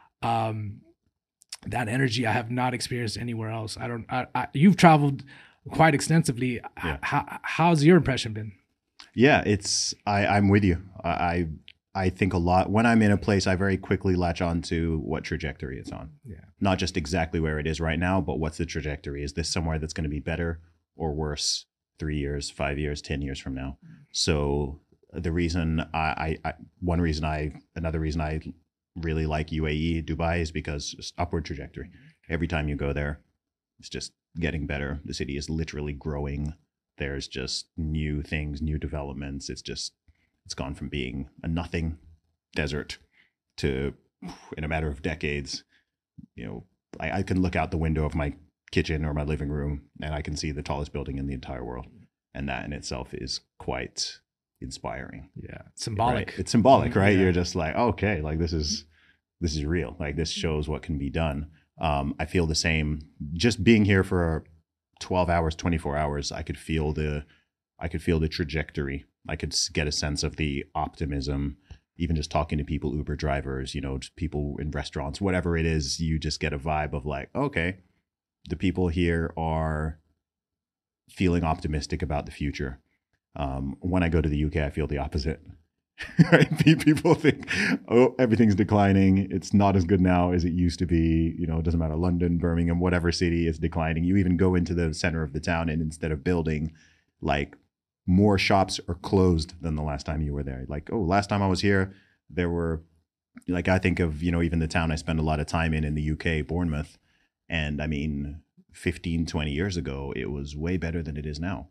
[SPEAKER 1] um, that energy I have not experienced anywhere else. I don't. I, I, you've traveled quite extensively.
[SPEAKER 3] Yeah.
[SPEAKER 1] How, how's your impression been?
[SPEAKER 3] Yeah, it's I, I'm with you. I, I I think a lot when I'm in a place, I very quickly latch on to what trajectory it's on.
[SPEAKER 1] Yeah.
[SPEAKER 3] Not just exactly where it is right now, but what's the trajectory? Is this somewhere that's going to be better or worse three years, five years, ten years from now? So the reason I, I, I one reason I another reason I really like U A E, Dubai, is because it's upward trajectory. Every time you go there, it's just getting better. The city is literally growing. There's just new things, new developments. It's just, it's gone from being a nothing desert to, in a matter of decades, you know, I, I can look out the window of my kitchen or my living room and I can see the tallest building in the entire world. And that in itself is quite inspiring.
[SPEAKER 1] Yeah, symbolic.
[SPEAKER 3] Right? It's symbolic, right?
[SPEAKER 1] Yeah.
[SPEAKER 3] You're just like, okay, like this is, this is real. Like this shows what can be done. Um, I feel the same. Just being here for twelve hours, twenty-four hours, I could feel the, I could feel the trajectory. I could s- get a sense of the optimism. Even just talking to people, Uber drivers, you know, just people in restaurants, whatever it is, you just get a vibe of like, okay, the people here are feeling optimistic about the future. Um, when I go to the U K, I feel the opposite. Right? People think, oh, everything's declining. It's not as good now as it used to be. You know, it doesn't matter. London, Birmingham, whatever city is declining. You even go into the center of the town, and instead of building, like, more shops are closed than the last time you were there. Like, oh, last time I was here, there were, like, I think of, you know, even the town I spend a lot of time in in the U K, Bournemouth. And I mean, fifteen, twenty years ago, it was way better than it is now.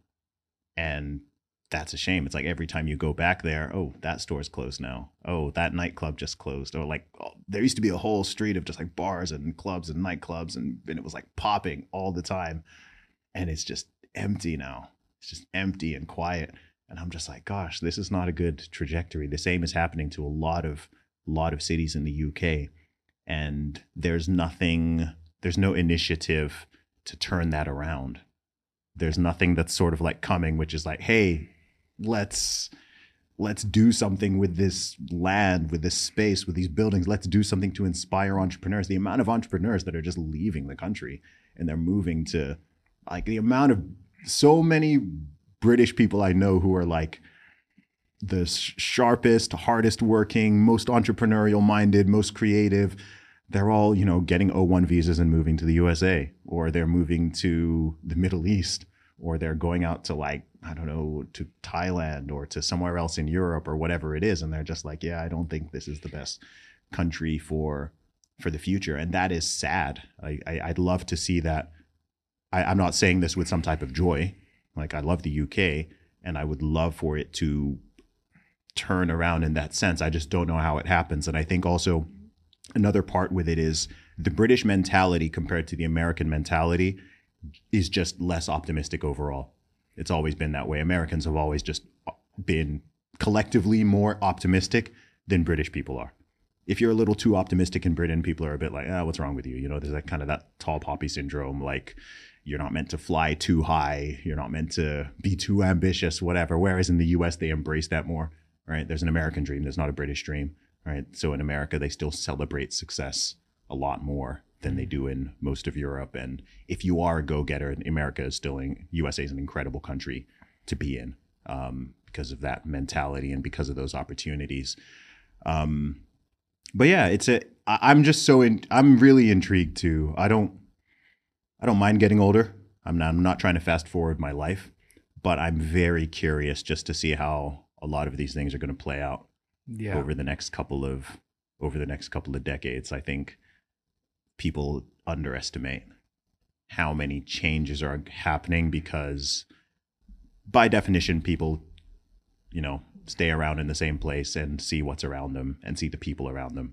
[SPEAKER 3] And that's a shame. It's like every time you go back there, oh, that store's closed now. Oh, that nightclub just closed. Or like, oh, there used to be a whole street of just like bars and clubs and nightclubs, and, and it was like popping all the time. And it's just empty now. It's just empty and quiet. And I'm just like, gosh, this is not a good trajectory. The same is happening to a lot of lot of cities in the U K. And there's nothing, there's no initiative to turn that around. There's nothing that's sort of like coming, which is like, hey, let's let's do something with this land, with this space, with these buildings. Let's do something to inspire entrepreneurs. The amount of entrepreneurs that are just leaving the country and they're moving to, like, the amount of so many British people I know who are like the sharpest, hardest working, most entrepreneurial minded, most creative. They're all, you know, getting O one visas and moving to the U S A, or they're moving to the Middle East, or they're going out to like I don't know, to Thailand or to somewhere else in Europe or whatever it is. And they're just like, yeah, I don't think this is the best country for for the future. And that is sad. I, I, I'd love to see that. I, I'm not saying this with some type of joy. Like, I love the U K and I would love for it to turn around in that sense. I just don't know how it happens. And I think also another part with it is the British mentality compared to the American mentality is just less optimistic overall. It's always been that way. Americans have always just been collectively more optimistic than British people are. If you're a little too optimistic in Britain, people are a bit like, ah, what's wrong with you? You know, there's that kind of that tall poppy syndrome, like you're not meant to fly too high. You're not meant to be too ambitious, whatever. Whereas in the U S, they embrace that more, right? There's an American dream. There's not a British dream, right? So in America, they still celebrate success a lot more than they do in most of Europe. And if you are a go-getter, America is still in, U S A is an incredible country to be in um, because of that mentality and because of those opportunities. Um, but yeah, it's a, I, I'm just so in, I'm really intrigued too. I don't, I don't mind getting older. I'm not, I'm not trying to fast forward my life, but I'm very curious just to see how a lot of these things are going to play out
[SPEAKER 1] Yeah.
[SPEAKER 3] over the next couple of, over the next couple of decades. I think people underestimate how many changes are happening because by definition, people, you know, stay around in the same place and see what's around them and see the people around them.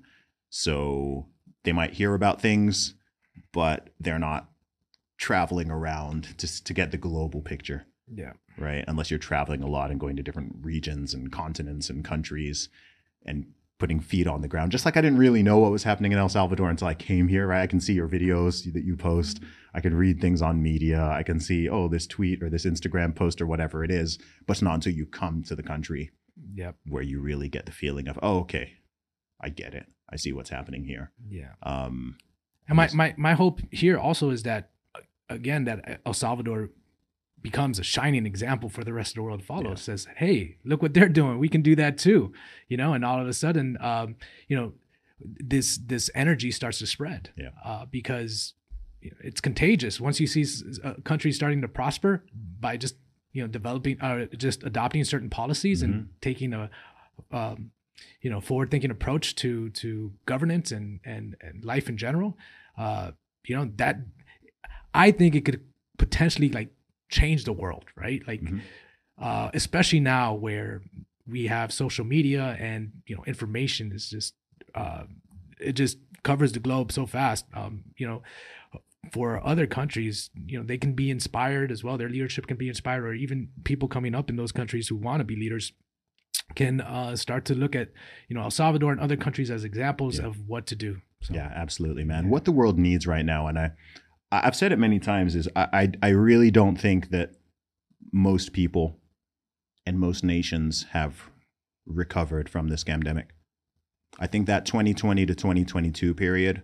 [SPEAKER 3] So they might hear about things, but they're not traveling around just to get the global picture,
[SPEAKER 1] Yeah.
[SPEAKER 3] right? Unless you're traveling a lot and going to different regions and continents and countries and putting feet on the ground. Just like I didn't really know what was happening in El Salvador until I came here, right? I can see your videos that you post. I can read things on media. I can see, oh, this tweet or this Instagram post or whatever it is, but it's not until you come to the country
[SPEAKER 1] Yep.
[SPEAKER 3] where you really get the feeling of, oh, okay, I get it. I see what's happening here.
[SPEAKER 1] Yeah.
[SPEAKER 3] Um,
[SPEAKER 1] And my, my, my hope here also is that, uh, again, that El Salvador becomes a shining example for the rest of the world to follow.
[SPEAKER 3] Yeah.
[SPEAKER 1] Says, hey, look what they're doing. We can do that too. You know, and all of a sudden, um, you know, this this energy starts to spread
[SPEAKER 3] Yeah.
[SPEAKER 1] uh, because you know, it's contagious. Once you see s- uh, countries starting to prosper by just, you know, developing, uh, just adopting certain policies
[SPEAKER 3] Mm-hmm.
[SPEAKER 1] and taking a, um, you know, forward-thinking approach to to governance and and and life in general, uh, you know, that I think it could potentially like change the world, right? Like,
[SPEAKER 3] Mhm.
[SPEAKER 1] uh, especially now where we have social media and you know information is just uh, it just covers the globe so fast. Um, you know, for other countries, you know, they can be inspired as well. Their leadership can be inspired, or even people coming up in those countries who want to be leaders can uh, start to look at, you know, El Salvador and other countries as examples
[SPEAKER 3] Yeah.
[SPEAKER 1] of what to do. So,
[SPEAKER 3] Yeah, absolutely, man. What the world needs right now, and I, I've said it many times, is I, I, I really don't think that most people and most nations have recovered from this scamdemic. I think that twenty twenty to twenty twenty-two period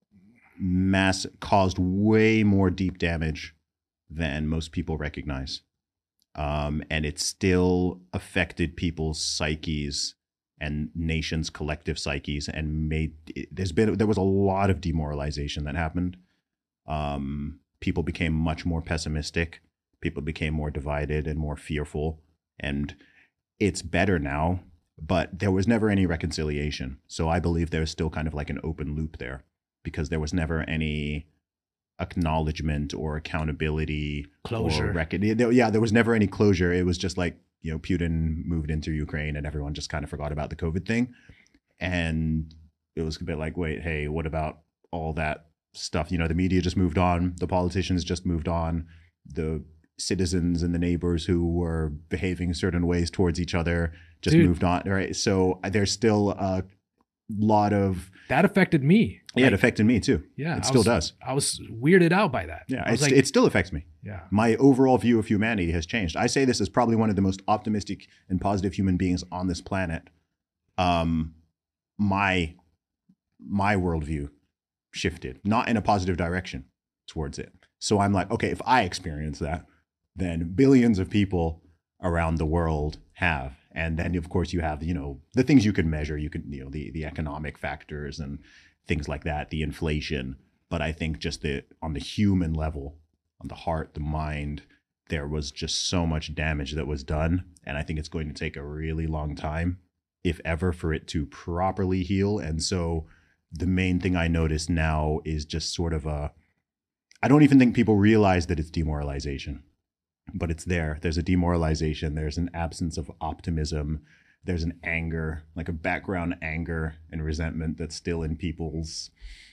[SPEAKER 3] mass caused way more deep damage than most people recognize. Um, and it still affected people's psyches and nations' collective psyches, and made there's been there was a lot of demoralization that happened. Um, people became much more pessimistic. People became more divided and more fearful. And it's better now, but there was never any reconciliation. So I believe there's still kind of like an open loop there, because there was never any acknowledgement or accountability,
[SPEAKER 1] Closure.
[SPEAKER 3] or rec- yeah, there was never any closure. It was just like, you know, Putin moved into Ukraine and everyone just kind of forgot about the COVID thing. And it was a bit like, wait, hey, what about all that stuff? You know, the media just moved on. The politicians just moved on. The citizens and the neighbors who were behaving certain ways towards each other just
[SPEAKER 1] Dude.
[SPEAKER 3] moved on, right? So there's still a lot of,
[SPEAKER 1] that affected me.
[SPEAKER 3] yeah, it
[SPEAKER 1] Like,
[SPEAKER 3] affected me too.
[SPEAKER 1] yeah,
[SPEAKER 3] It
[SPEAKER 1] I
[SPEAKER 3] still
[SPEAKER 1] was-
[SPEAKER 3] does.
[SPEAKER 1] I was weirded out by that.
[SPEAKER 3] Yeah,
[SPEAKER 1] I was
[SPEAKER 3] it's,
[SPEAKER 1] like,
[SPEAKER 3] it still affects me.
[SPEAKER 1] yeah,
[SPEAKER 3] My overall view of humanity has changed. I say this as probably one of the most optimistic and positive human beings on this planet. Um, my my worldview shifted, not in a positive direction towards it. So I'm like, okay, if I experience that, then billions of people around the world have. And then of course you have, you know, the things you can measure, you can, you know, the, the economic factors and things like that, the inflation. But I think just the, on the human level, on the heart, the mind, there was just so much damage that was done. And I think it's going to take a really long time, if ever, for it to properly heal. And so the main thing I notice now is just sort of a, I don't even think people realize that it's demoralization, but it's there. There's a demoralization. There's an absence of optimism. There's an anger, like a background anger and resentment that's still in people's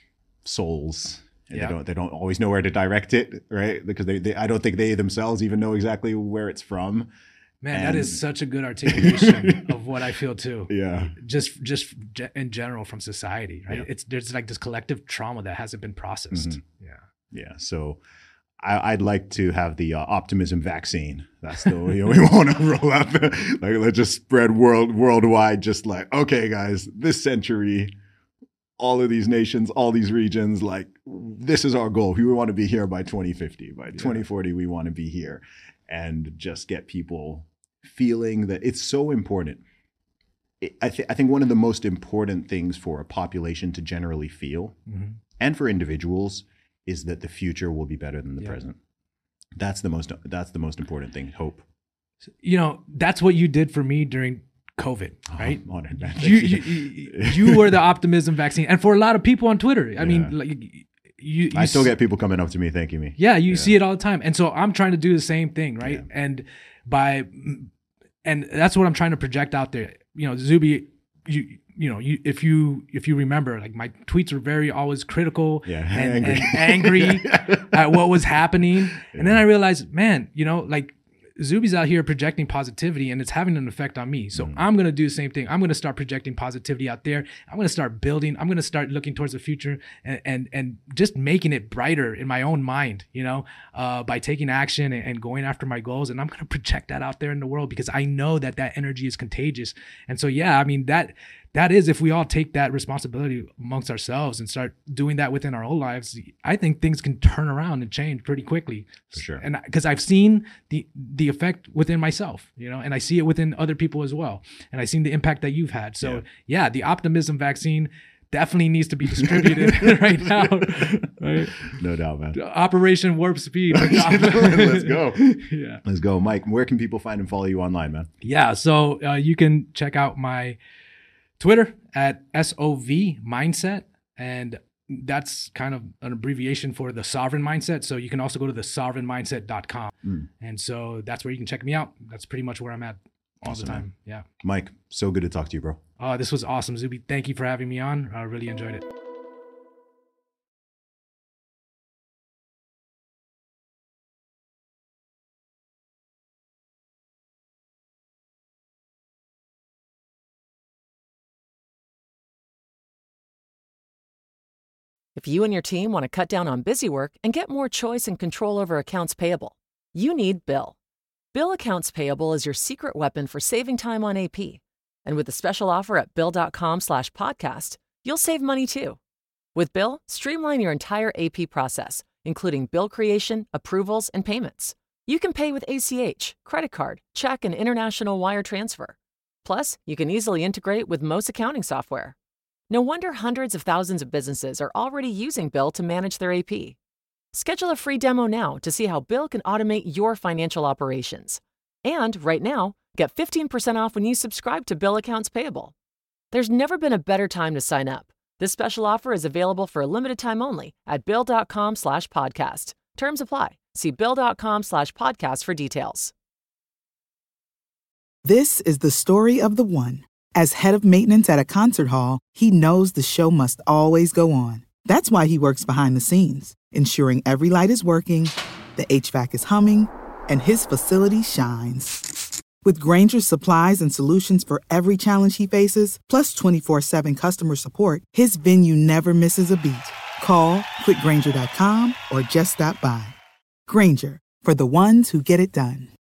[SPEAKER 3] souls. And
[SPEAKER 1] Yeah.
[SPEAKER 3] They don't, they don't always know where to direct it, right? Because they, they, I don't think they themselves even know exactly where it's from.
[SPEAKER 1] Man, that
[SPEAKER 3] And-
[SPEAKER 1] is such a good articulation of what I feel too.
[SPEAKER 3] Yeah.
[SPEAKER 1] Just, just ge- in general from society, right?
[SPEAKER 3] Yeah.
[SPEAKER 1] It's there's like this collective trauma that hasn't been processed.
[SPEAKER 3] Mhm.
[SPEAKER 1] Yeah.
[SPEAKER 3] Yeah. So I, I'd like to have the uh, optimism vaccine. That's the you know, we want to roll out. The, like, let's just spread world worldwide. Just like, okay, guys, this century, all of these nations, all these regions, like this is our goal. We want to be here by twenty fifty. By twenty forty, we want to be here, and just get people feeling that it's so important. It, I, th- I think one of the most important things for a population to generally feel,
[SPEAKER 1] Mhm.
[SPEAKER 3] and for individuals, is that the future will be better than the
[SPEAKER 1] Yeah.
[SPEAKER 3] present. That's the most. That's the most important thing. Hope.
[SPEAKER 1] You know, that's what you did for me during COVID, right?
[SPEAKER 3] Oh, honored, man.
[SPEAKER 1] you, you, you, you were the optimism vaccine, and for a lot of people on Twitter, I mean,
[SPEAKER 3] Yeah.
[SPEAKER 1] like you, you
[SPEAKER 3] I still
[SPEAKER 1] s-
[SPEAKER 3] get people coming up to me thanking me.
[SPEAKER 1] yeah, you
[SPEAKER 3] Yeah.
[SPEAKER 1] see it all the time, and so I'm trying to do the same thing, right?
[SPEAKER 3] Yeah.
[SPEAKER 1] And by, and that's what I'm trying to project out there. You know, Zuby, you you know, you if you if you remember, like my tweets were very always critical
[SPEAKER 3] Yeah,
[SPEAKER 1] and
[SPEAKER 3] angry.
[SPEAKER 1] and angry at what was happening, and then I realized, man, you know, like Zuby's out here projecting positivity and it's having an effect on me. So I'm going to do the same thing. I'm going to start projecting positivity out there. I'm going to start building. I'm going to start looking towards the future and, and, and just making it brighter in my own mind, you know, uh, by taking action and, and going after my goals. And I'm going to project that out there in the world because I know that that energy is contagious. And so, yeah, I mean, that, that is, if we all take that responsibility amongst ourselves and start doing that within our own lives, I think things can turn around and change pretty quickly.
[SPEAKER 3] For sure.
[SPEAKER 1] And because I've seen the the effect within myself, you know, and I see it within other people as well. And I've seen the impact that you've had. So yeah, the optimism vaccine definitely needs to be distributed right now. Right?
[SPEAKER 3] No doubt, man.
[SPEAKER 1] Operation Warp Speed.
[SPEAKER 3] Let's go.
[SPEAKER 1] Yeah.
[SPEAKER 3] Let's go. Mike, where can people find and follow you online, man?
[SPEAKER 1] Yeah. So uh, you can check out my Twitter at S O V Mindset. And that's kind of an abbreviation for the Sovereign Mindset. So you can also go to the sovereign mindset dot com.
[SPEAKER 3] Mm.
[SPEAKER 1] And so that's where you can check me out. That's pretty much where I'm at all
[SPEAKER 3] Awesome,
[SPEAKER 1] the time.
[SPEAKER 3] man.
[SPEAKER 1] Yeah.
[SPEAKER 3] Mike, so good to talk to you, bro.
[SPEAKER 1] Oh, this was awesome, Zuby. Thank you for having me on. I really enjoyed it.
[SPEAKER 6] If you and your team want to cut down on busy work and get more choice and control over accounts payable, you need Bill. Bill Accounts Payable is your secret weapon for saving time on A P. And with a special offer at bill.com slash podcast, you'll save money too. With Bill, streamline your entire A P process, including bill creation, approvals, and payments. You can pay with A C H, credit card, check, and international wire transfer. Plus, you can easily integrate with most accounting software. No wonder hundreds of thousands of businesses are already using Bill to manage their A P. Schedule a free demo now to see how Bill can automate your financial operations. And right now, get fifteen percent off when you subscribe to Bill Accounts Payable. There's never been a better time to sign up. This special offer is available for a limited time only at bill.com slash podcast. Terms apply. See bill.com slash podcast for details.
[SPEAKER 7] This is the story of the one. As head of maintenance at a concert hall, he knows the show must always go on. That's why he works behind the scenes, ensuring every light is working, the H V A C is humming, and his facility shines. With Grainger's supplies and solutions for every challenge he faces, plus twenty-four seven customer support, his venue never misses a beat. Call quick grainger dot com or just stop by. Grainger, for the ones who get it done.